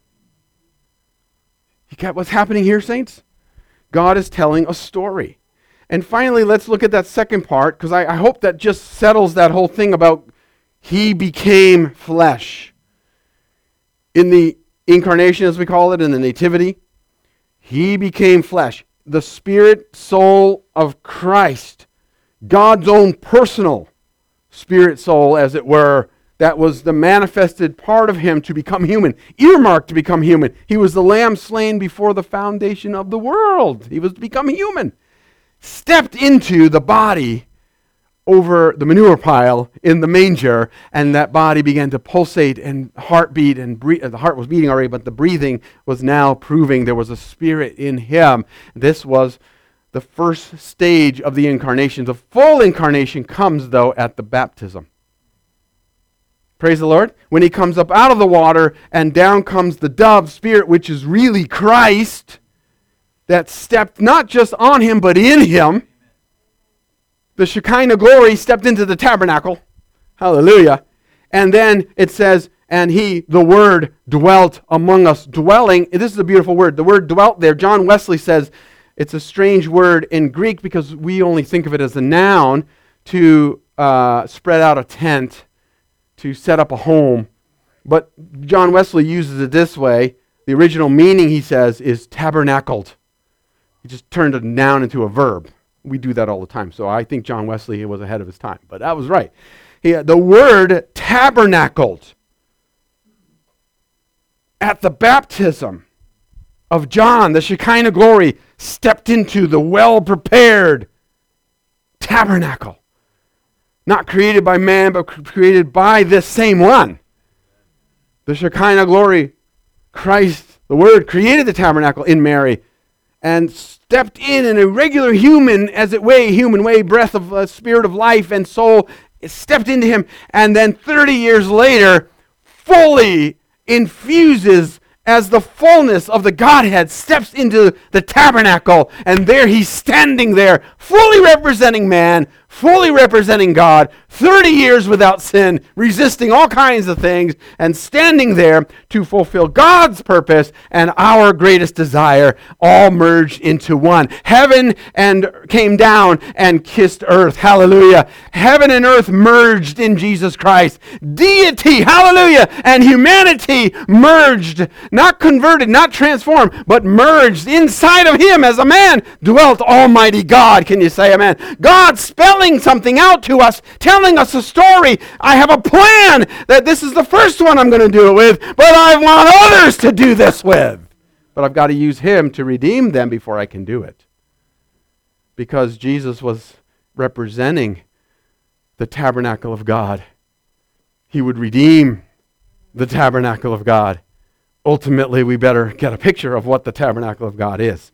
You got what's happening here, saints? God is telling a story. And finally, let's look at that second part, because I hope that just settles that whole thing about he became flesh. In the incarnation, as we call it, in the nativity, he became flesh. The spirit, soul of Christ, God's own personal spirit, soul, as it were, that was the manifested part of him to become human, earmarked to become human. He was the lamb slain before the foundation of the world. He was to become human. Stepped into the body over the manure pile in the manger, and that body began to pulsate and heartbeat, and the heart was beating already, but the breathing was now proving there was a spirit in him. This was the first stage of the incarnation. The full incarnation comes, though, at the baptism. Praise the Lord. When he comes up out of the water, and down comes the dove spirit, which is really Christ, that stepped not just on him, but in him. The Shekinah glory stepped into the tabernacle. Hallelujah. And then it says, and he, the Word, dwelt among us. Dwelling, this is a beautiful word. The word dwelt there, John Wesley says, it's a strange word in Greek because we only think of it as a noun to spread out a tent, to set up a home. But John Wesley uses it this way. The original meaning, he says, is tabernacled. He just turned a noun into a verb. We do that all the time. So I think John Wesley was ahead of his time. But that was right. The word tabernacled at the baptism of John, the Shekinah glory stepped into the well-prepared tabernacle. Not created by man, but created by this same one. The Shekinah glory, Christ, the Word, created the tabernacle in Mary and stepped in a regular human, human way, breath of spirit of life and soul, stepped into him, and then 30 years later, fully infuses as the fullness of the Godhead steps into the tabernacle, and there he's standing there, fully representing man, fully representing God, 30 years without sin, resisting all kinds of things, and standing there to fulfill God's purpose and our greatest desire, all merged into one. Heaven and came down and kissed earth. Hallelujah. Heaven and earth merged in Jesus Christ. Deity, hallelujah, and humanity merged, not converted, not transformed, but merged inside of him as a man dwelt Almighty God. Can you say amen? God spelling something out to us, telling us a story. I have a plan that this is the first one I'm going to do it with, but I want others to do this with. But I've got to use him to redeem them before I can do it. Because Jesus was representing the tabernacle of God. He would redeem the tabernacle of God. Ultimately, we better get a picture of what the tabernacle of God is.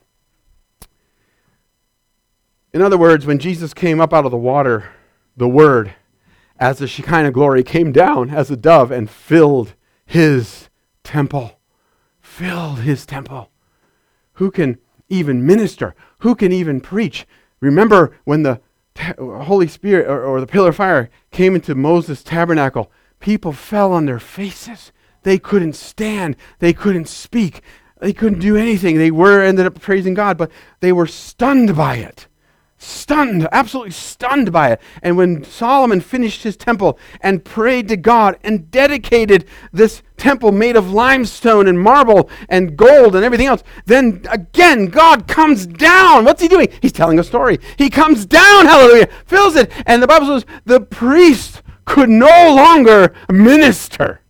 In other words, when Jesus came up out of the water, the Word, as the Shekinah glory, came down as a dove and filled his temple. Filled his temple. Who can even minister? Who can even preach? Remember when the Holy Spirit or the pillar of fire came into Moses' tabernacle, people fell on their faces. They couldn't stand. They couldn't speak. They couldn't do anything. They ended up praising God, but they were stunned by it. Stunned, absolutely stunned by it. And when Solomon finished his temple and prayed to God and dedicated this temple made of limestone and marble and gold and everything else, then again God comes down. What's he doing? He's telling a story. He comes down, hallelujah, fills it. And the Bible says the priest could no longer minister.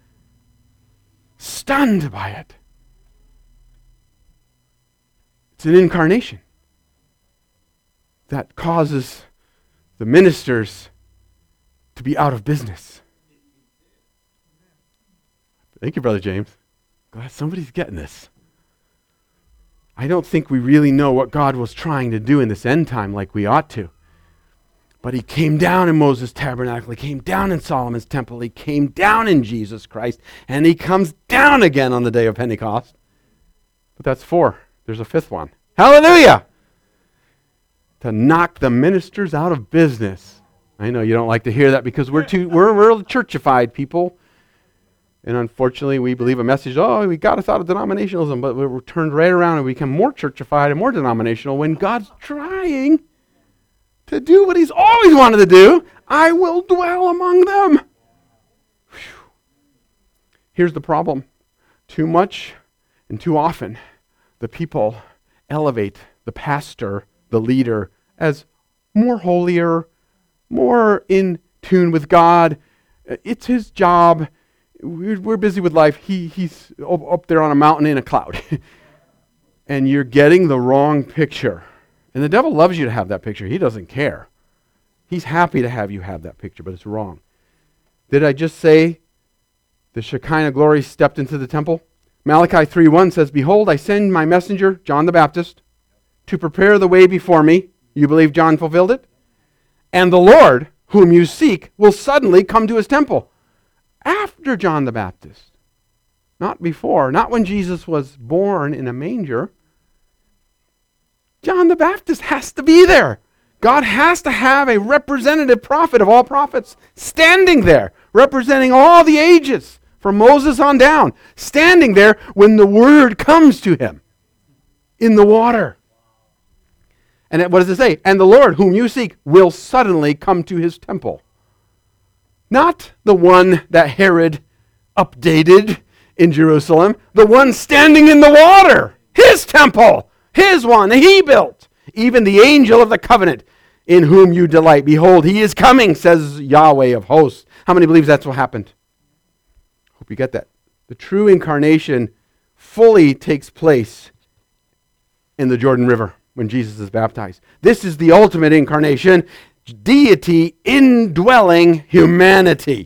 Stunned by it. It's an incarnation that causes the ministers to be out of business. Thank you, Brother James. Glad somebody's getting this. I don't think we really know what God was trying to do in this end time like we ought to. But he came down in Moses' tabernacle. He came down in Solomon's temple. He came down in Jesus Christ. And he comes down again on the day of Pentecost. But that's 4. There's a 5th one. Hallelujah! To knock the ministers out of business. I know you don't like to hear that because we're churchified people. And unfortunately, we believe a message, we got us out of denominationalism, but we're turned right around and we become more churchified and more denominational when God's trying to do what he's always wanted to do. I will dwell among them. Whew. Here's the problem. Too much and too often, the people elevate the pastor, the leader, as more holier, more in tune with God. It's his job. We're busy with life. He's up there on a mountain in a cloud. And you're getting the wrong picture. And the devil loves you to have that picture. He doesn't care. He's happy to have you have that picture, but it's wrong. Did I just say the Shekinah glory stepped into the temple? Malachi 3:1 says, "Behold, I send my messenger, John the Baptist, to prepare the way before me." You believe John fulfilled it? "And the Lord, whom you seek, will suddenly come to his temple." After John the Baptist. Not before. Not when Jesus was born in a manger. John the Baptist has to be there. God has to have a representative prophet of all prophets standing there, representing all the ages, from Moses on down, standing there when the word comes to him in the water. And what does it say? "And the Lord, whom you seek, will suddenly come to his temple." Not the one that Herod updated in Jerusalem, the one standing in the water, his temple, his one that he built. "Even the angel of the covenant in whom you delight. Behold, he is coming, says Yahweh of hosts." How many believes that's what happened? Hope you get that. The true incarnation fully takes place in the Jordan River when Jesus is baptized. This is the ultimate incarnation. Deity indwelling humanity.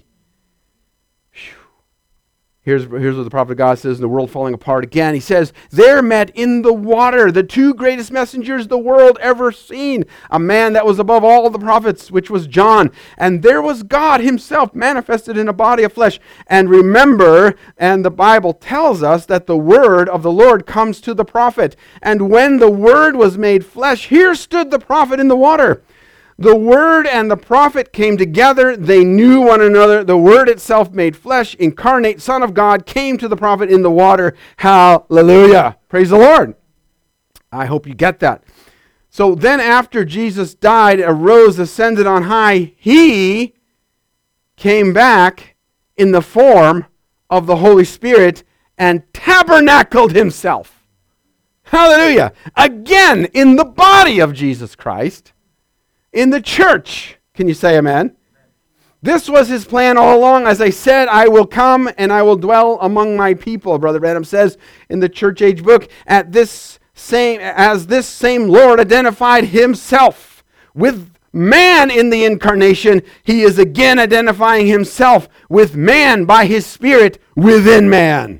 Here's what the prophet of God says in the world falling apart again. He says, "There met in the water the 2 greatest messengers the world ever seen. A man that was above all the prophets, which was John. And there was God himself manifested in a body of flesh." And remember, and the Bible tells us that the word of the Lord comes to the prophet. "And when the word was made flesh, here stood the prophet in the water. The Word and the prophet came together. They knew one another. The Word itself made flesh, incarnate Son of God, came to the prophet in the water. Hallelujah. Praise the Lord. I hope you get that. So then after Jesus died, arose, ascended on high, he came back in the form of the Holy Spirit and tabernacled himself. Hallelujah. Again, in the body of Jesus Christ, in the church. Can you say amen? This was his plan all along. As I said, I will come and I will dwell among my people. Brother Branham says in the church age book, as this same Lord identified himself with man in the incarnation, he is again identifying himself with man by his Spirit within man.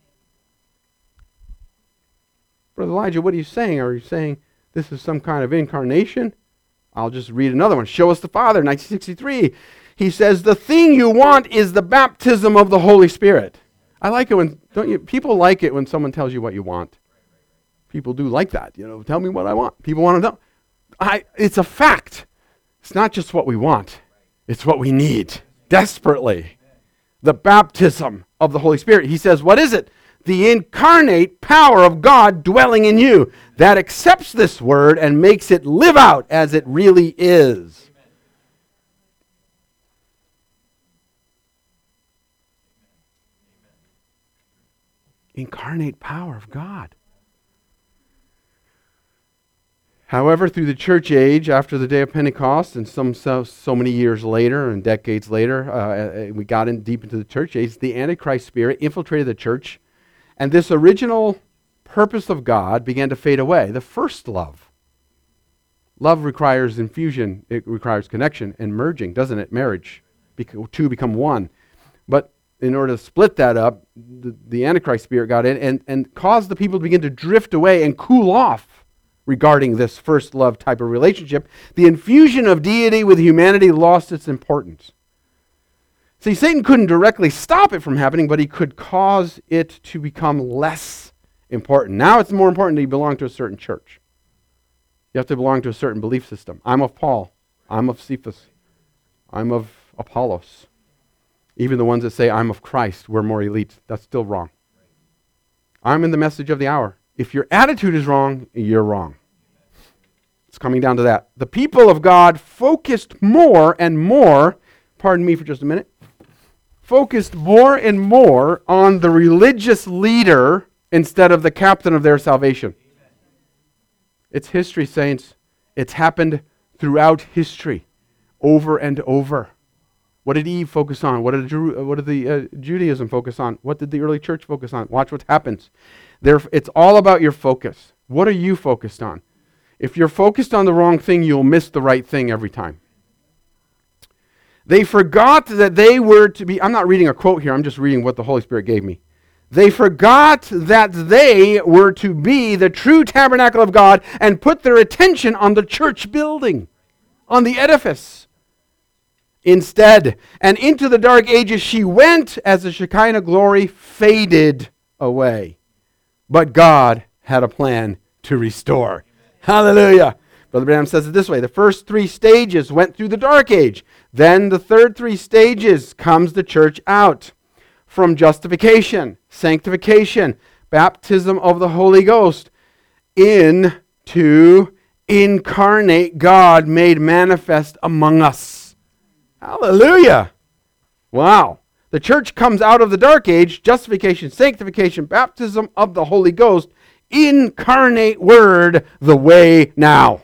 Brother Elijah, what are you saying? Are you saying this is some kind of incarnation? I'll just read another one. Show Us the Father, 1963. He says, the thing you want is the baptism of the Holy Spirit. I like it when, don't you? People like it when someone tells you what you want. People do like that. Tell me what I want. People want to know. It's a fact. It's not just what we want. It's what we need desperately. The baptism of the Holy Spirit. He says, what is it? The incarnate power of God dwelling in you that accepts this word and makes it live out as it really is. Incarnate power of God. However, through the church age, after the day of Pentecost, and so many years later and decades later, we got deep into the church age, the Antichrist spirit infiltrated the church, and this original purpose of God began to fade away. The first love. Love requires infusion. It requires connection and merging, doesn't it? Marriage. Two become one. But in order to split that up, the Antichrist spirit got in and caused the people to begin to drift away and cool off regarding this first love type of relationship. The infusion of deity with humanity lost its importance. See, Satan couldn't directly stop it from happening, but he could cause it to become less important. Now it's more important that you belong to a certain church. You have to belong to a certain belief system. I'm of Paul. I'm of Cephas. I'm of Apollos. Even the ones that say, I'm of Christ, we're more elite. That's still wrong. I'm in the message of the hour. If your attitude is wrong, you're wrong. It's coming down to that. The people of God focused more and more, pardon me for just a minute, focused more and more on the religious leader instead of the captain of their salvation. It's history, saints. It's happened throughout history, over and over. What did Eve focus on? What did the Judaism focus on? What did the early church focus on? Watch what happens. It's all about your focus. What are you focused on? If you're focused on the wrong thing, you'll miss the right thing every time. They forgot that they were to be, I'm not reading a quote here, I'm just reading what the Holy Spirit gave me. They forgot that they were to be the true tabernacle of God and put their attention on the church building, on the edifice. Instead, and into the dark ages she went as the Shekinah glory faded away. But God had a plan to restore. Hallelujah. Brother Branham says it this way. The first three stages went through the dark age. Then the third three stages comes the church out. From justification, sanctification, baptism of the Holy Ghost, into incarnate God made manifest among us. Hallelujah. Wow. The church comes out of the dark age, justification, sanctification, baptism of the Holy Ghost, incarnate word, the way now.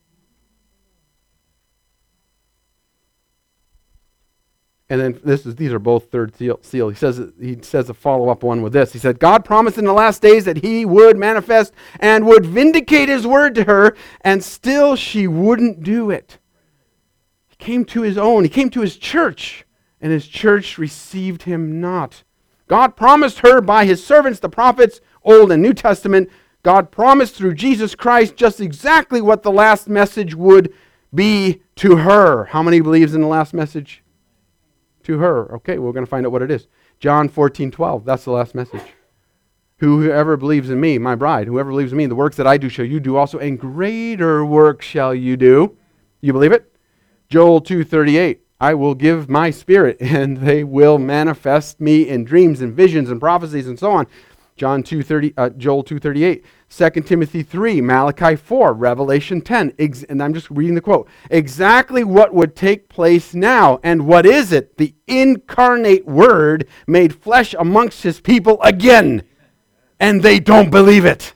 And then these are both third seal. He says a follow-up one with this. He said, God promised in the last days that he would manifest and would vindicate his word to her, and still she wouldn't do it. He came to his own. He came to his church, and his church received him not. God promised her by his servants, the prophets, Old and New Testament. God promised through Jesus Christ just exactly what the last message would be to her. How many believes in the last message? To her. Okay, we're going to find out what it is. John 14:12. That's the last message. Whoever believes in me, my bride, whoever believes in me, the works that I do shall you do also, and greater work shall you do. You believe it? Joel 2:38, I will give my spirit and they will manifest me in dreams and visions and prophecies and so on. Joel 2:38, 2 Timothy 3, Malachi 4, Revelation 10. And I'm just reading the quote. Exactly what would take place now. And what is it? The incarnate Word made flesh amongst His people again. And they don't believe it.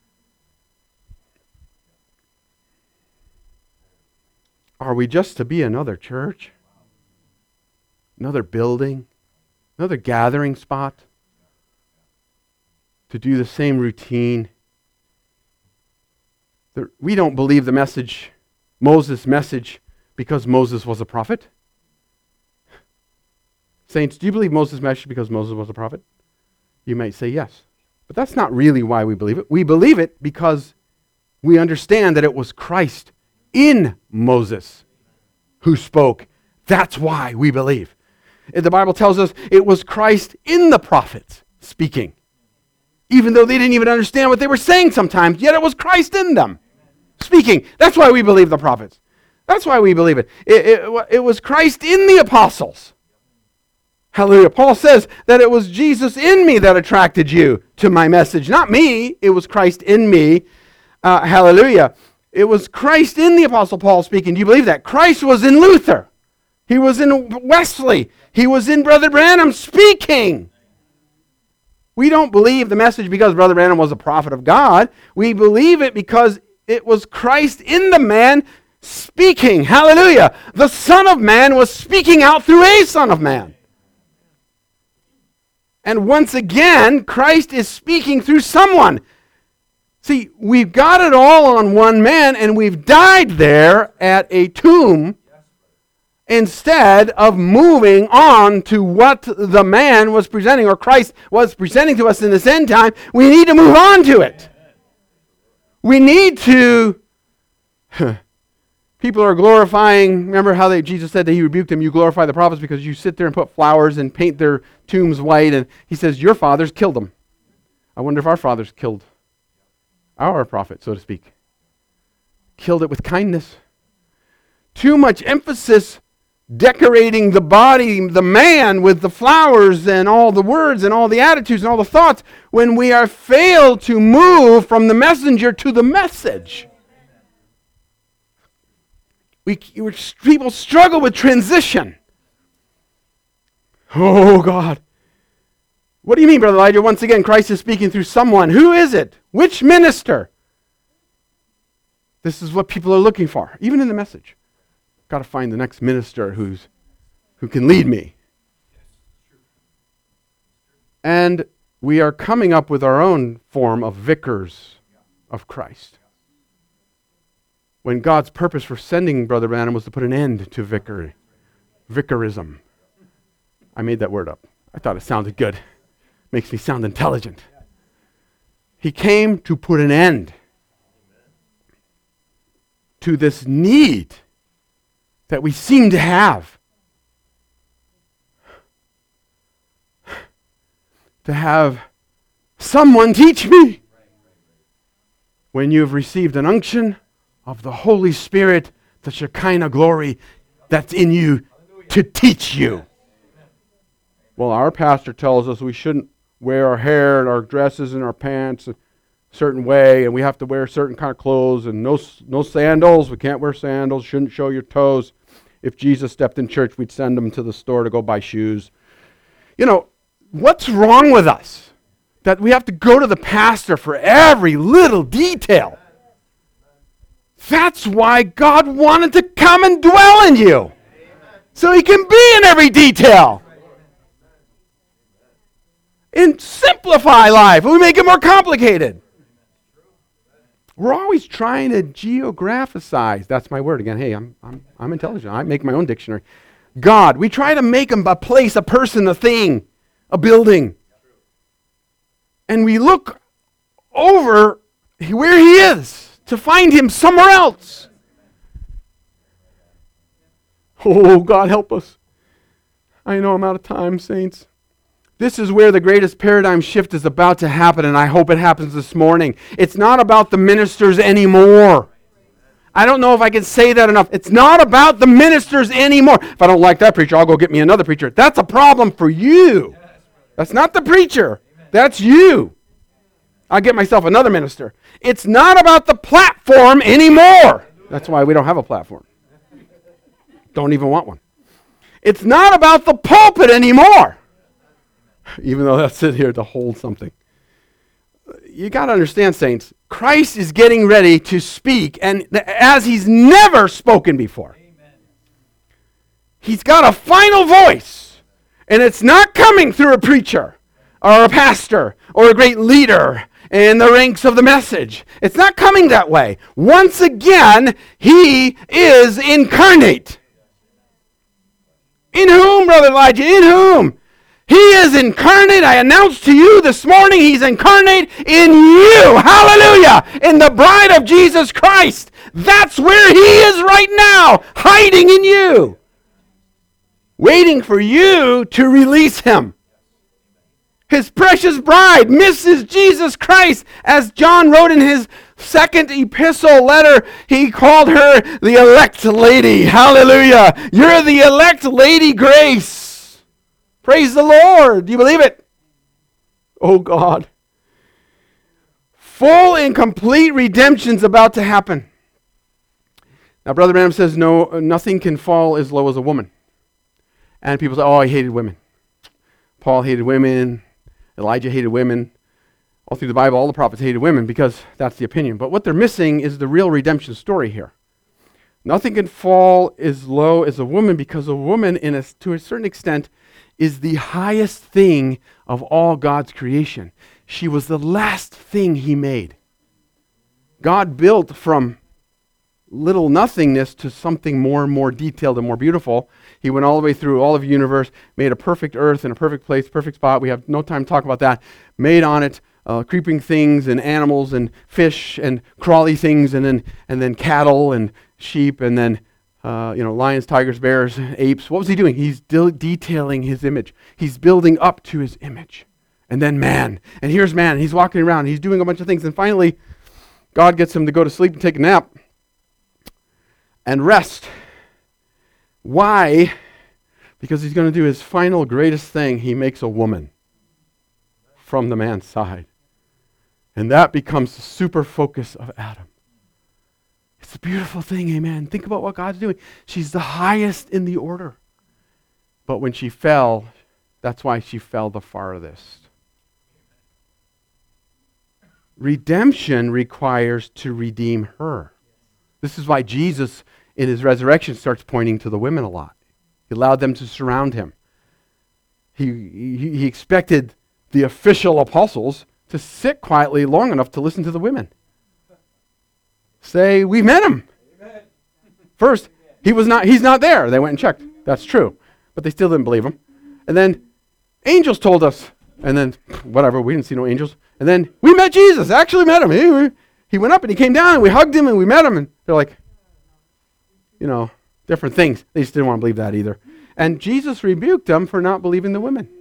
Are we just to be another church? Another building? Another gathering spot? To do the same routine? We don't believe the message, Moses' message, because Moses was a prophet. Saints, do you believe Moses' message because Moses was a prophet? You might say yes. But that's not really why we believe it. We believe it because we understand that it was Christ in Moses who spoke. That's why we believe. The Bible tells us it was Christ in the prophets speaking. Even though they didn't even understand what they were saying sometimes, yet it was Christ in them speaking. That's why we believe the prophets. That's why we believe it. It was Christ in the apostles. Hallelujah. Paul says that it was Jesus in me that attracted you to my message. Not me. It was Christ in me. Hallelujah. It was Christ in the Apostle Paul speaking. Do you believe that? Christ was in Luther. He was in Wesley. He was in Brother Branham speaking. We don't believe the message because Brother Branham was a prophet of God. We believe it because it was Christ in the man speaking. Hallelujah. The Son of Man was speaking out through a Son of Man. And once again, Christ is speaking through someone. See, we've got it all on one man, and we've died there at a tomb instead of moving on to what the man was presenting, or Christ was presenting to us in this end time. We need to move on to it. We need to... People are glorifying, remember how Jesus said that He rebuked them, you glorify the prophets because you sit there and put flowers and paint their tombs white, and He says, your fathers killed them. I wonder if our fathers killed our prophet, so to speak. Killed it with kindness. Too much emphasis decorating the body, the man, with the flowers and all the words and all the attitudes and all the thoughts, when we are failed to move from the messenger to the message. People struggle with transition. Oh, God. What do you mean, Brother Elijah? Once again, Christ is speaking through someone. Who is it? Which minister? This is what people are looking for, even in the message. Got to find the next minister who can lead me. And we are coming up with our own form of vicars of Christ. When God's purpose for sending Brother Branham was to put an end to vicarism. I made that word up. I thought it sounded good. Makes me sound intelligent. He came to put an end to this need that we seem to have. To have someone teach me. When you have received an unction of the Holy Spirit, the Shekinah glory that's in you to teach you. Well, our pastor tells us we shouldn't wear our hair and our dresses and our pants a certain way, and we have to wear certain kind of clothes, and no sandals. We can't wear sandals. Shouldn't show your toes. If Jesus stepped in church, we'd send him to the store to go buy shoes. You know, what's wrong with us? That we have to go to the pastor for every little detail. That's why God wanted to come and dwell in you. So He can be in every detail. And simplify life. We make it more complicated. We're always trying to geographize. That's my word again. Hey, I'm intelligent. I make my own dictionary. God. We try to make Him a place, a person, a thing, a building. And we look over where He is to find Him somewhere else. Oh, God help us. I know I'm out of time, saints. This is where the greatest paradigm shift is about to happen, and I hope it happens this morning. It's not about the ministers anymore. I don't know if I can say that enough. It's not about the ministers anymore. If I don't like that preacher, I'll go get me another preacher. That's a problem for you. That's not the preacher. That's you. I'll get myself another minister. It's not about the platform anymore. That's why we don't have a platform. Don't even want one. It's not about the pulpit anymore. Even though that's it here to hold something. You got to understand, saints, Christ is getting ready to speak, and as he's never spoken before. Amen. He's got a final voice, and it's not coming through a preacher or a pastor or a great leader in the ranks of the message. It's not coming that way. Once again, he is incarnate. In whom, Brother Elijah? In whom? He is incarnate. I announced to you this morning, he's incarnate in you. Hallelujah. In the bride of Jesus Christ. That's where he is right now, hiding in you. Waiting for you to release him. His precious bride, Mrs. Jesus Christ, as John wrote in his second epistle letter, he called her the elect lady. Hallelujah. You're the elect lady Grace. Praise the Lord. Do you believe it? Oh God. Full and complete redemption's about to happen. Now, Brother Branham says, no, nothing can fall as low as a woman. And people say, oh, he hated women. Paul hated women. Elijah hated women. All through the Bible, all the prophets hated women because that's the opinion. But what they're missing is the real redemption story here. Nothing can fall as low as a woman because a woman, to a certain extent, is the highest thing of all God's creation. She was the last thing he made. God built from little nothingness to something more and more detailed and more beautiful. He went all the way through all of the universe, made a perfect earth in a perfect place, perfect spot. We have no time to talk about that. Made on it creeping things and animals and fish and crawly things and then cattle and sheep and then lions, tigers, bears, apes. What was he doing? He's detailing his image. He's building up to his image. And then man. And here's man. He's walking around. He's doing a bunch of things. And finally, God gets him to go to sleep and take a nap and rest. Why? Because he's going to do his final greatest thing. He makes a woman from the man's side. And that becomes the super focus of Adam. It's a beautiful thing, amen. Think about what God's doing. She's the highest in the order. But when she fell, that's why she fell the farthest. Redemption requires to redeem her. This is why Jesus, in his resurrection, starts pointing to the women a lot. He allowed them to surround him. He expected the official apostles to sit quietly long enough to listen to the women. Say, we met him. Amen. First, he's not there. They went and checked. That's true. But they still didn't believe him. And then angels told us. And then, whatever, we didn't see no angels. And then we met Jesus. Actually met him. He went up and he came down and we hugged him and we met him. And they're like, different things. They just didn't want to believe that either. And Jesus rebuked them for not believing the women.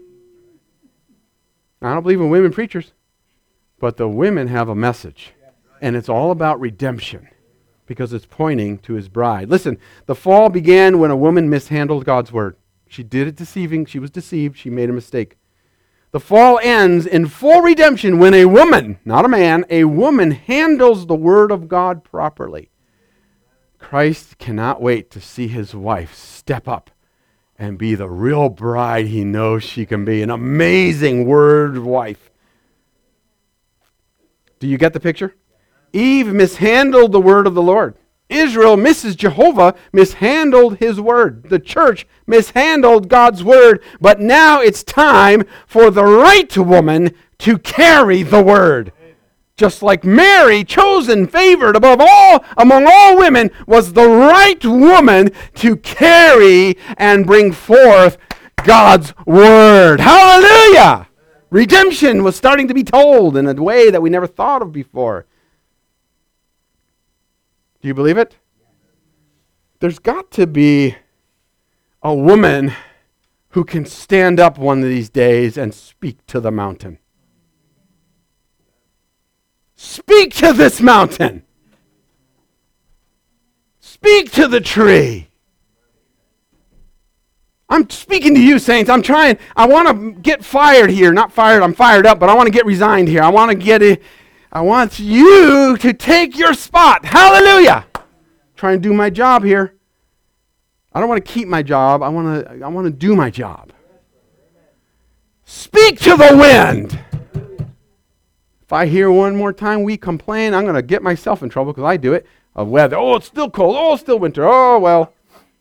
I don't believe in women preachers. But the women have a message. And it's all about redemption because it's pointing to his bride. Listen, the fall began when a woman mishandled God's word. She did it deceiving. She was deceived. She made a mistake. The fall ends in full redemption when a woman, not a man, a woman handles the word of God properly. Christ cannot wait to see his wife step up and be the real bride he knows she can be. An amazing word wife. Do you get the picture? Eve mishandled the word of the Lord. Israel, Mrs. Jehovah, mishandled his word. The church mishandled God's word. But now it's time for the right woman to carry the word. Just like Mary, chosen, favored above all, among all women, was the right woman to carry and bring forth God's word. Hallelujah! Redemption was starting to be told in a way that we never thought of before. Do you believe it? There's got to be a woman who can stand up one of these days and speak to the mountain. Speak to this mountain. Speak to the tree. I'm speaking to you, saints. I'm trying. I want to get fired here. Not fired. I'm fired up, but I want to get resigned here. I want you to take your spot. Hallelujah. Trying to do my job here. I don't want to keep my job. I want to do my job. Speak to the wind. If I hear one more time we complain, I'm going to get myself in trouble because I do it. Of weather. Oh, it's still cold. Oh, it's still winter. Oh, well.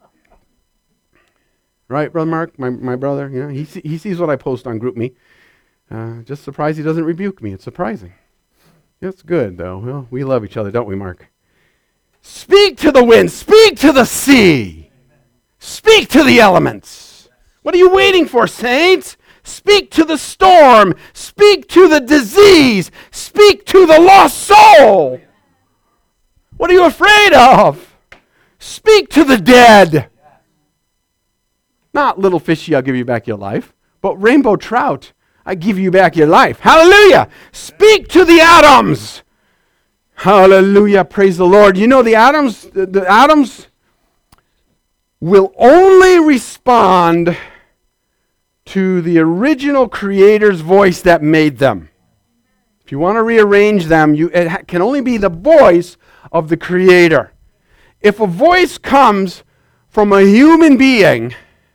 Right, Brother Mark, my brother, you know, he sees what I post on GroupMe. Just surprised he doesn't rebuke me. It's surprising. It's good, though. Well, we love each other, don't we, Mark? Speak to the wind. Speak to the sea. Speak to the elements. What are you waiting for, saints? Speak to the storm. Speak to the disease. Speak to the lost soul. What are you afraid of? Speak to the dead. Not little fishy, I'll give you back your life, but rainbow trout, I give you back your life. Hallelujah. Speak to the atoms. Hallelujah. Praise the Lord. You know, the atoms will only respond to the original creator's voice that made them. If you want to rearrange them, it can only be the voice of the creator. If a voice comes from a human being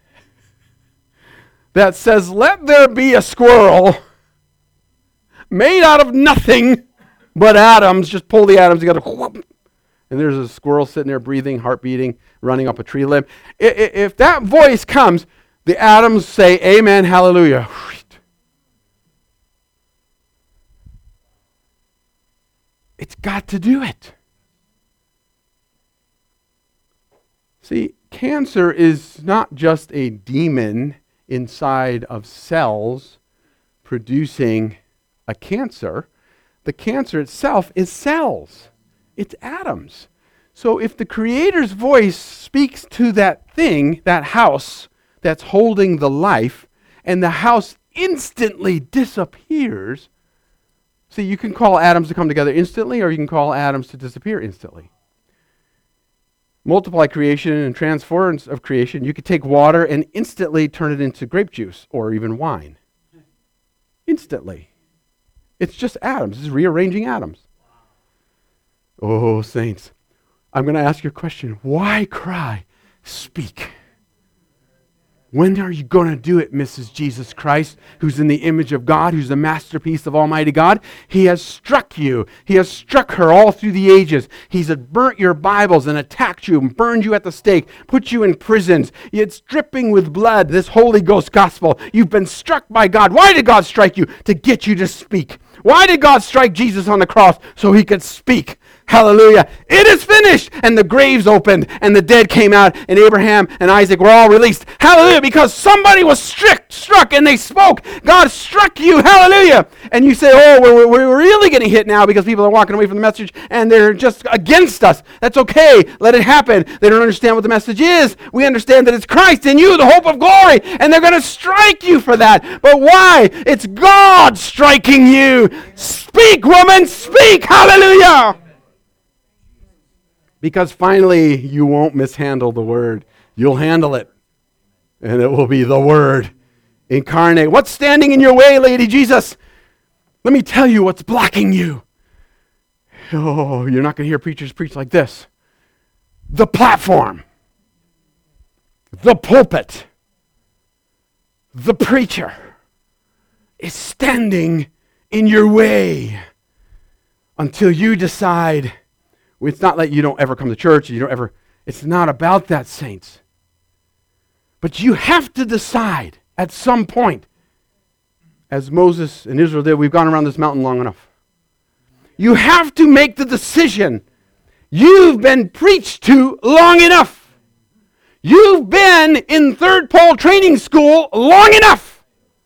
that says, let there be a squirrel made out of nothing but atoms, just pull the atoms together, and there's a squirrel sitting there breathing, heart beating, running up a tree limb. If that voice comes, the atoms say, amen, hallelujah. It's got to do it. See, cancer is not just a demon inside of cells producing a cancer. The cancer itself is cells. It's atoms. So if the Creator's voice speaks to that thing, that house that's holding the life, and the house instantly disappears, see, you can call atoms to come together instantly, or you can call atoms to disappear instantly. Multiply creation and transference of creation, you could take water and instantly turn it into grape juice or even wine. Instantly. It's just atoms. It's rearranging atoms. Oh, saints, I'm going to ask you a question. Why cry? Speak. When are you going to do it, Mrs. Jesus Christ, who's in the image of God, who's the masterpiece of Almighty God? He has struck you. He has struck her all through the ages. He's burnt your Bibles and attacked you and burned you at the stake, put you in prisons. It's dripping with blood, this Holy Ghost gospel. You've been struck by God. Why did God strike you? To get you to speak. Why did God strike Jesus on the cross? So he could speak. Hallelujah. It is finished. And the graves opened and the dead came out and Abraham and Isaac were all released. Hallelujah. Because somebody was struck and they spoke. God struck you. Hallelujah. And you say, oh, we're really getting hit now because people are walking away from the message and they're just against us. That's okay. Let it happen. They don't understand what the message is. We understand that it's Christ in you, the hope of glory. And they're going to strike you for that. But why? It's God striking you. Speak, woman. Speak. Hallelujah. Because finally, you won't mishandle the word. You'll handle it. And it will be the word incarnate. What's standing in your way, Lady Jesus? Let me tell you what's blocking you. Oh, you're not going to hear preachers preach like this. The platform. The pulpit. The preacher is standing in your way until you decide. It's not like you don't ever come to church. It's not about that, saints. But you have to decide at some point, as Moses and Israel did, we've gone around this mountain long enough. You have to make the decision. You've been preached to long enough. You've been in third pole training school long enough.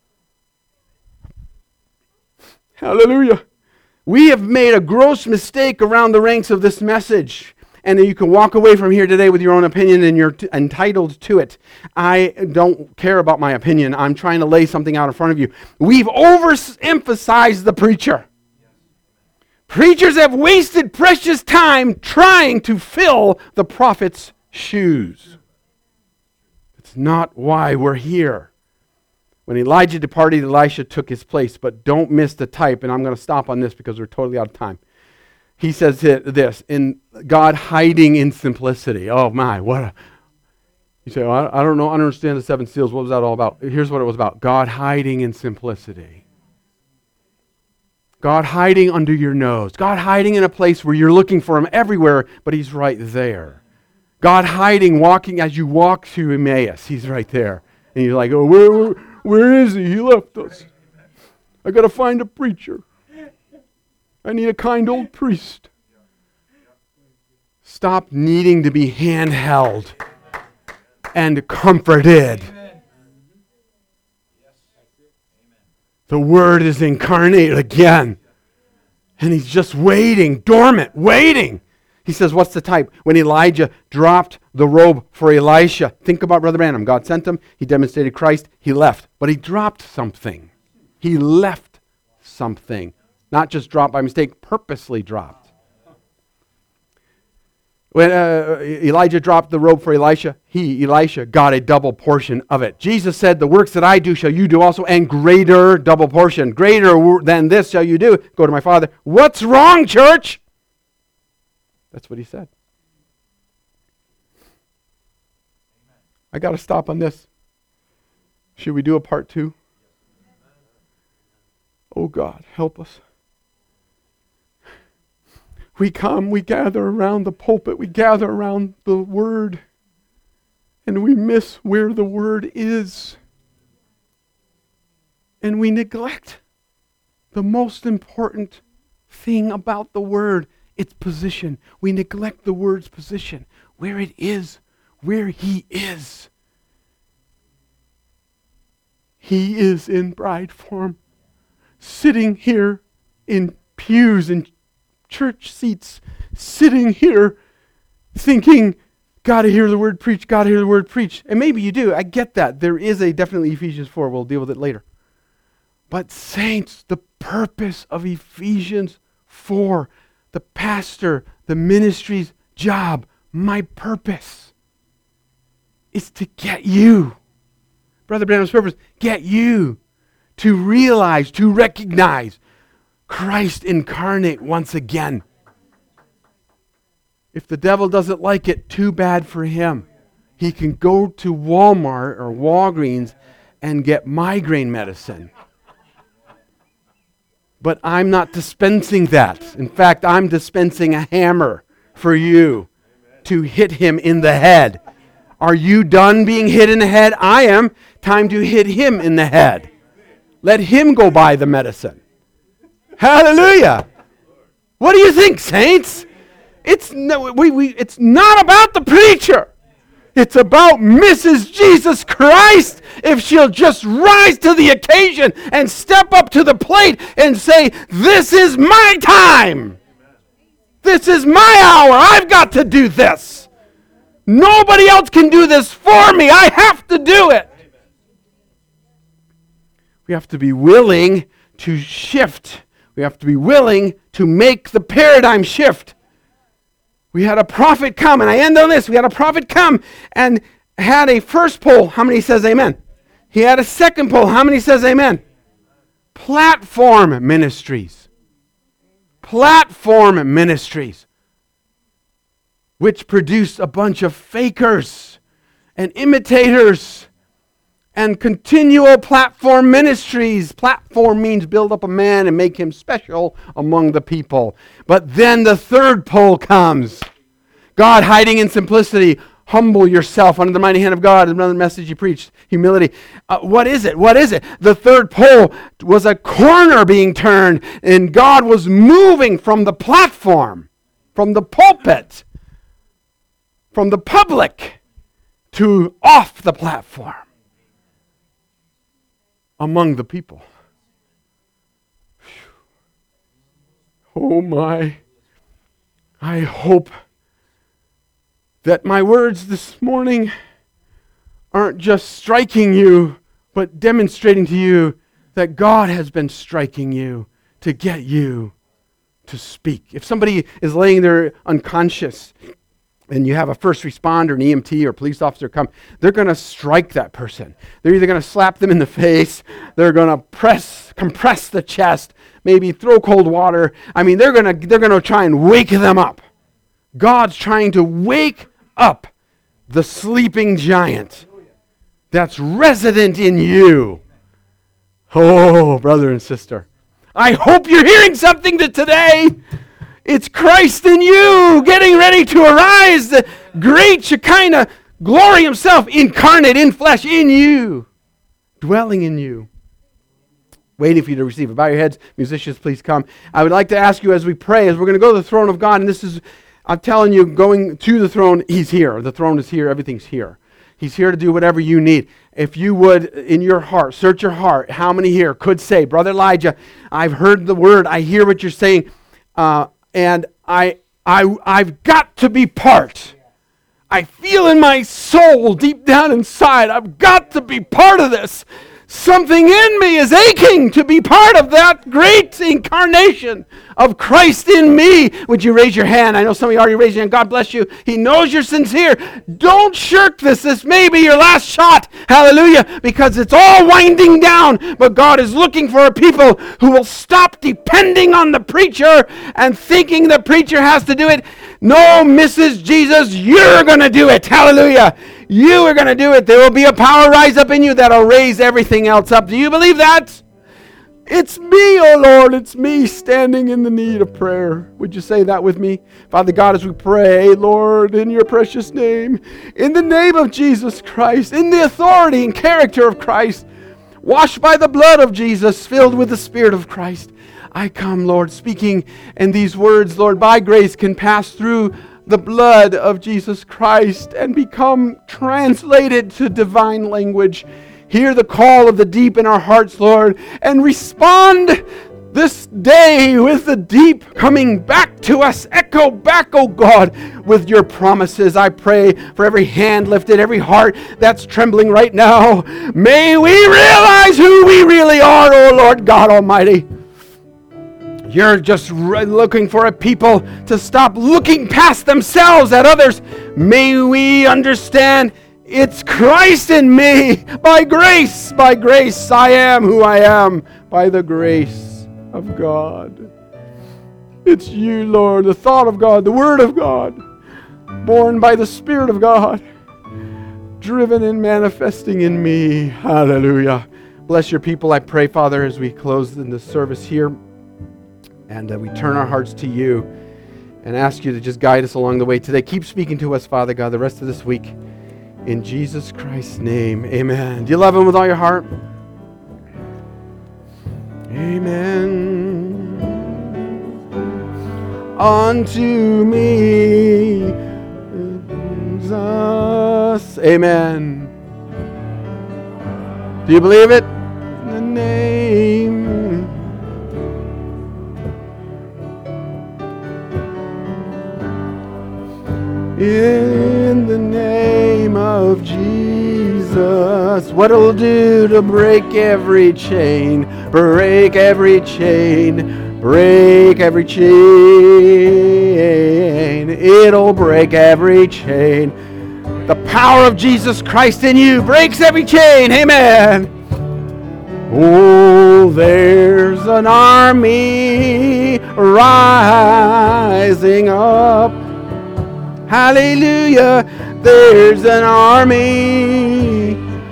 Hallelujah. We have made a gross mistake around the ranks of this message. And you can walk away from here today with your own opinion and you're entitled to it. I don't care about my opinion. I'm trying to lay something out in front of you. We've overemphasized the preacher. Preachers have wasted precious time trying to fill the prophet's shoes. It's not why we're here. When Elijah departed, Elisha took his place. But don't miss the type, and I'm going to stop on this because we're totally out of time. He says this, in God hiding in simplicity. Oh my, you say, well, I don't know, I don't understand the seven seals. What was that all about? Here's what it was about. God hiding in simplicity. God hiding under your nose. God hiding in a place where you're looking for him everywhere, but he's right there. God hiding, walking as you walk to Emmaus. He's right there. And you're like, oh, where is he? He left us. I got to find a preacher. I need a kind old priest. Stop needing to be handheld and comforted. The Word is incarnate again. And he's just waiting, dormant, waiting. He says, what's the type? When Elijah dropped the robe for Elisha. Think about Brother Branham. God sent him. He demonstrated Christ. He left. But he dropped something. He left something. Not just dropped by mistake, purposely dropped. When Elijah dropped the robe for Elisha, Elisha, got a double portion of it. Jesus said, the works that I do shall you do also, and greater double portion. Greater than this shall you do. Go to my Father. What's wrong, church? That's what he said. I got to stop on this. Should we do a part 2? Oh God, help us. We come, we gather around the pulpit, we gather around the Word, and we miss where the Word is. And we neglect the most important thing about the Word, its position. We neglect the Word's position, where it is, where He is. He is in bride form, sitting here in pews and church seats, sitting here thinking, gotta hear the word preach, gotta hear the word preach. And maybe you do. I get that. There is definitely Ephesians 4. We'll deal with it later. But saints, the purpose of Ephesians 4, the pastor, the ministry's job, my purpose is to get you, Brother Branham's purpose, get you to realize, to recognize Christ incarnate once again. If the devil doesn't like it, too bad for him. He can go to Walmart or Walgreens and get migraine medicine. But I'm not dispensing that. In fact, I'm dispensing a hammer for you to hit him in the head. Are you done being hit in the head? I am. Time to hit him in the head. Let him go buy the medicine. Hallelujah. What do you think, saints? It's not about the preacher. It's about Mrs. Jesus Christ. If she'll just rise to the occasion and step up to the plate and say, this is my time. This is my hour. I've got to do this. Nobody else can do this for me. I have to do it. We have to be willing to shift. We have to be willing to make the paradigm shift. We had a prophet come, and I end on this. We had a prophet come and had a first poll. How many says amen? He had a second poll. How many says amen? Platform ministries. Platform ministries. Which produced a bunch of fakers and imitators and continual platform ministries. Platform means build up a man and make him special among the people. But then the third pole comes. God hiding in simplicity. Humble yourself under the mighty hand of God. Another message he preached. Humility. What is it? What is it? The third pole was a corner being turned, and God was moving from the platform, from the pulpit, from the public to off the platform among the people. Oh my. I hope that my words this morning aren't just striking you, but demonstrating to you that God has been striking you to get you to speak. If somebody is laying there unconscious and you have a first responder, an EMT or police officer come, they're going to strike that person. They're either going to slap them in the face, they're going to compress the chest, maybe throw cold water. I mean, they're going to try and wake them up. God's trying to wake up the sleeping giant that's resident in you. Oh, brother and sister, I hope you're hearing something today. It's Christ in you, getting ready to arise, the great Shekinah glory himself, incarnate in flesh in you, dwelling in you, waiting for you to receive it. Bow your heads. Musicians, please come. I would like to ask you as we pray, as we're going to go to the throne of God, and this is, I'm telling you, going to the throne, he's here. The throne is here. Everything's here. He's here to do whatever you need. If you would, in your heart, search your heart, how many here could say, Brother Elijah, I've heard the word, I hear what you're saying, and I've got to be part. I feel in my soul, deep down inside, I've got to be part of this. Something in me is aching to be part of that great incarnation of Christ in me. Would you raise your hand? I know some of you already raised your hand. God bless you. He knows you're sincere. Don't shirk this. This may be your last shot. Hallelujah. Because it's all winding down. But God is looking for a people who will stop depending on the preacher and thinking the preacher has to do it. No, Mrs. Jesus, you're going to do it. Hallelujah. You are going to do it. There will be a power rise up in you that'll raise everything else up. Do you believe that? It's me, oh Lord. It's me standing in the need of prayer. Would you say that with me? Father God, as we pray, Lord, in your precious name, in the name of Jesus Christ, in the authority and character of Christ, washed by the blood of Jesus, filled with the Spirit of Christ, I come, Lord, speaking, and these words, Lord, by grace can pass through the blood of Jesus Christ and become translated to divine language. Hear the call of the deep in our hearts, Lord, and respond this day with the deep coming back to us. Echo back, oh God, with your promises. I pray for every hand lifted, every heart that's trembling right now. May we realize who we really are, oh Lord God Almighty. You're just looking for a people to stop looking past themselves at others. May we understand it's Christ in me. By grace, I am who I am. By the grace of God. It's you, Lord, the thought of God, the Word of God, born by the Spirit of God, driven and manifesting in me. Hallelujah. Bless your people, I pray, Father, as we close in the service here. And we turn our hearts to you and ask you to just guide us along the way today. Keep speaking to us, Father God, the rest of this week. In Jesus Christ's name, amen. Do you love him with all your heart? Amen. Unto me, Jesus. Amen. Do you believe it? In the name. In the name of Jesus, what it'll do to break every chain, break every chain, break every chain. It'll break every chain. The power of Jesus Christ in you breaks every chain. Amen. Oh, there's an army rising up. Hallelujah, there's an army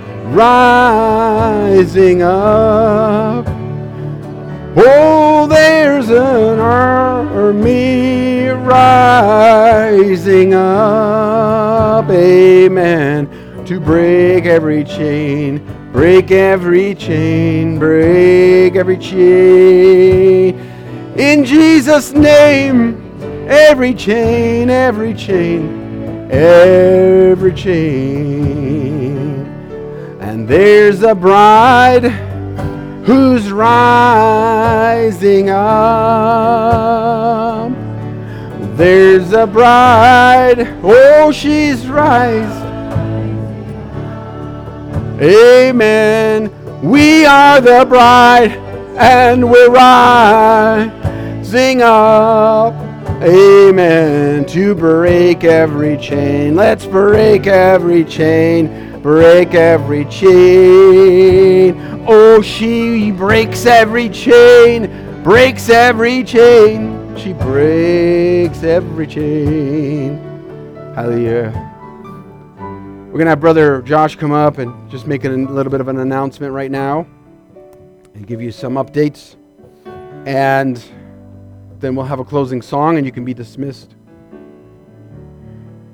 rising up. Oh, there's an army rising up. Amen. To break every chain, break every chain, break every chain. In Jesus' name. Every chain, every chain, every chain. And there's a bride who's rising up. There's a bride, oh, she's rising. Amen. We are the bride and we're rising rising up. Amen. To break every chain. Let's break every chain. Break every chain. Oh, she breaks every chain. Breaks every chain. She breaks every chain. Hallelujah. We're going to have Brother Josh come up and just make a little bit of an announcement right now and give you some updates. And then we'll have a closing song and you can be dismissed.